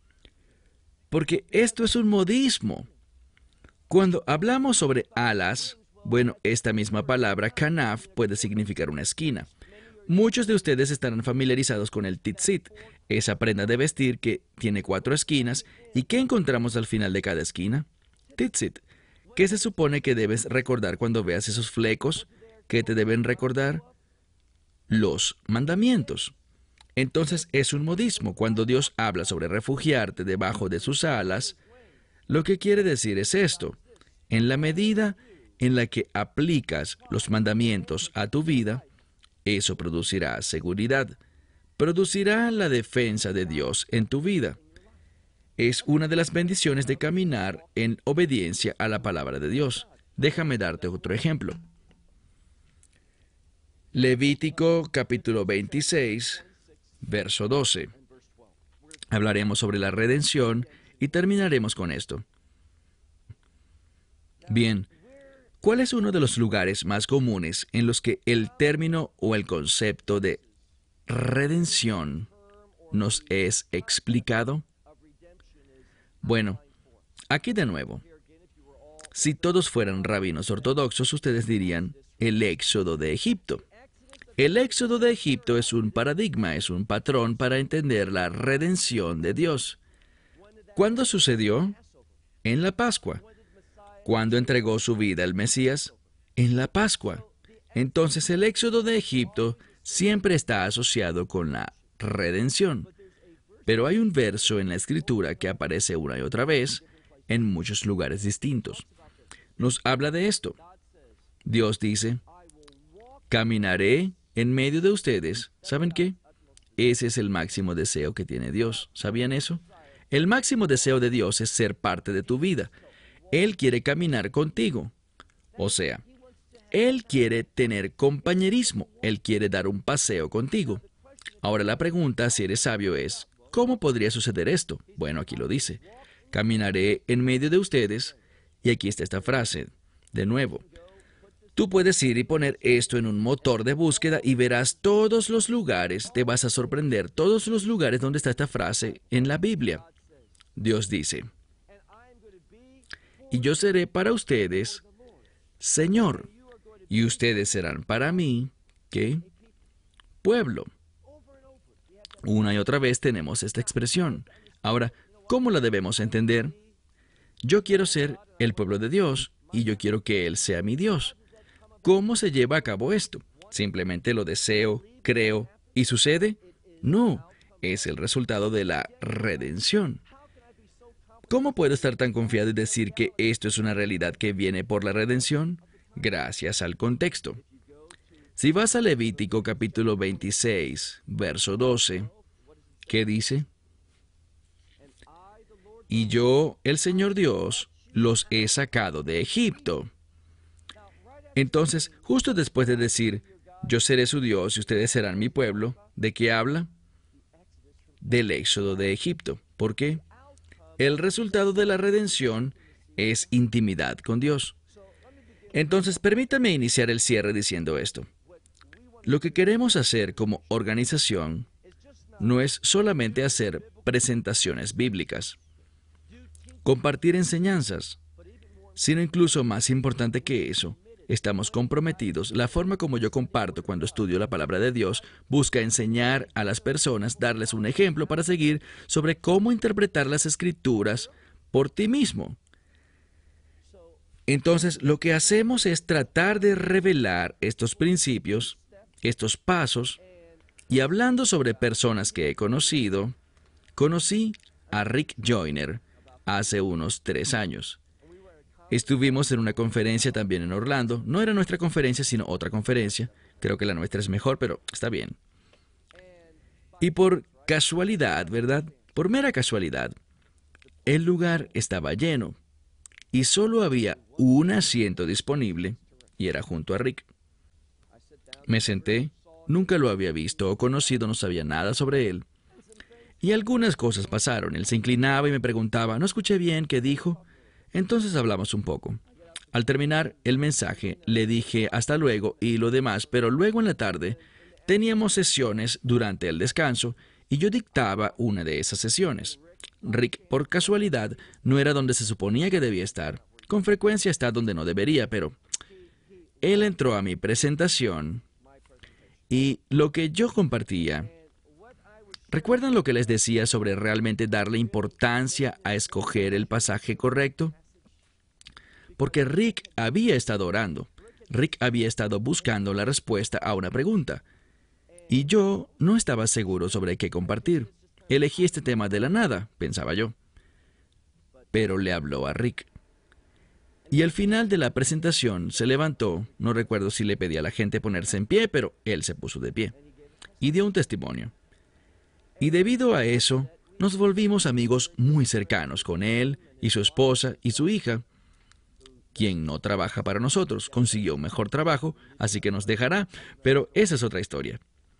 Porque esto es un modismo. Cuando hablamos sobre alas, bueno, esta misma palabra, kanaf, puede significar una esquina. Muchos de ustedes estarán familiarizados con el tzitzit, esa prenda de vestir que tiene cuatro esquinas. ¿Y qué encontramos al final de cada esquina? Tzitzit. ¿Qué se supone que debes recordar cuando veas esos flecos? ¿Qué te deben recordar? Los mandamientos. Entonces es un modismo. Cuando Dios habla sobre refugiarte debajo de sus alas, lo que quiere decir es esto. En la medida en la que aplicas los mandamientos a tu vida, eso producirá seguridad, producirá la defensa de Dios en tu vida. Es una de las bendiciones de caminar en obediencia a la palabra de Dios. Déjame darte otro ejemplo. Levítico capítulo veintiséis, verso doce. Hablaremos sobre la redención y terminaremos con esto. Bien, ¿cuál es uno de los lugares más comunes en los que el término o el concepto de redención nos es explicado? Bueno, aquí de nuevo. Si todos fueran rabinos ortodoxos, ustedes dirían el éxodo de Egipto. El éxodo de Egipto es un paradigma, es un patrón para entender la redención de Dios. ¿Cuándo sucedió? En la Pascua. ¿Cuándo entregó su vida el Mesías? En la Pascua. Entonces el éxodo de Egipto siempre está asociado con la redención. Pero hay un verso en la Escritura que aparece una y otra vez en muchos lugares distintos. Nos habla de esto. Dios dice, caminaré en medio de ustedes. ¿Saben qué? Ese es el máximo deseo que tiene Dios. ¿Sabían eso? El máximo deseo de Dios es ser parte de tu vida. Él quiere caminar contigo. O sea, Él quiere tener compañerismo. Él quiere dar un paseo contigo. Ahora la pregunta, si eres sabio, es, ¿cómo podría suceder esto? Bueno, aquí lo dice. Caminaré en medio de ustedes. Y aquí está esta frase. De nuevo, tú puedes ir y poner esto en un motor de búsqueda y verás todos los lugares, te vas a sorprender, todos los lugares donde está esta frase en la Biblia. Dios dice, y yo seré para ustedes Señor, y ustedes serán para mí, ¿qué? Pueblo. Una y otra vez tenemos esta expresión. Ahora, ¿cómo la debemos entender? Yo quiero ser el pueblo de Dios y yo quiero que Él sea mi Dios. ¿Cómo se lleva a cabo esto? ¿Simplemente lo deseo, creo y sucede? No, es el resultado de la redención. ¿Cómo puedo estar tan confiado y decir que esto es una realidad que viene por la redención? Gracias al contexto. Si vas a Levítico capítulo veintiséis, verso doce, ¿qué dice? y yo, el Señor Dios, los he sacado de Egipto. Entonces, justo después de decir, yo seré su Dios y ustedes serán mi pueblo, ¿de qué habla? Del éxodo de Egipto. ¿Por qué? El resultado de la redención es intimidad con Dios. Entonces, permítame iniciar el cierre diciendo esto. Lo que queremos hacer como organización no es solamente hacer presentaciones bíblicas, compartir enseñanzas, sino incluso más importante que eso, estamos comprometidos. La forma como yo comparto cuando estudio la palabra de Dios busca enseñar a las personas, darles un ejemplo para seguir sobre cómo interpretar las Escrituras por ti mismo. Entonces, lo que hacemos es tratar de revelar estos principios, estos pasos, y hablando sobre personas que he conocido, conocí a Rick Joyner hace unos tres años. Estuvimos en una conferencia también en Orlando. No era nuestra conferencia, sino otra conferencia. Creo que la nuestra es mejor, pero está bien. Y por casualidad, ¿verdad? Por mera casualidad, el lugar estaba lleno y solo había un asiento disponible y era junto a Rick. Me senté, nunca lo había visto o conocido, no sabía nada sobre él. Y algunas cosas pasaron. Él se inclinaba y me preguntaba, ¿no escuché bien qué dijo? Entonces hablamos un poco. Al terminar el mensaje, le dije hasta luego y lo demás, pero luego en la tarde teníamos sesiones durante el descanso y yo dictaba una de esas sesiones. Rick, por casualidad, no era donde se suponía que debía estar. Con frecuencia está donde no debería, pero él entró a mi presentación y lo que yo compartía. ¿Recuerdan lo que les decía sobre realmente darle importancia a escoger el pasaje correcto? Porque Rick había estado orando. Rick había estado buscando la respuesta a una pregunta. Y yo no estaba seguro sobre qué compartir. Elegí este tema de la nada, pensaba yo. Pero le habló a Rick. Y al final de la presentación se levantó, no recuerdo si le pedí a la gente ponerse en pie, pero él se puso de pie. Y dio un testimonio. Y debido a eso, nos volvimos amigos muy cercanos con él y su esposa y su hija, quien no trabaja para nosotros, consiguió un mejor trabajo, así que nos dejará, pero esa es otra historia.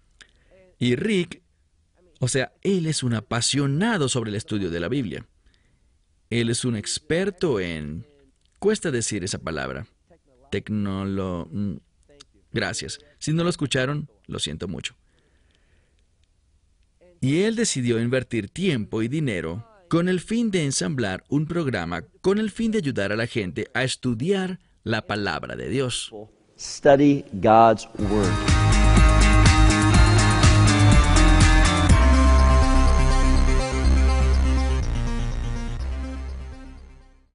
Y Rick, o sea, él es un apasionado sobre el estudio de la Biblia. Él es un experto en... Cuesta decir esa palabra. Tecnolo... Gracias. Si no lo escucharon, lo siento mucho. Y él decidió invertir tiempo y dinero con el fin de ensamblar un programa con el fin de ayudar a la gente a estudiar la palabra de Dios. Study God's Word.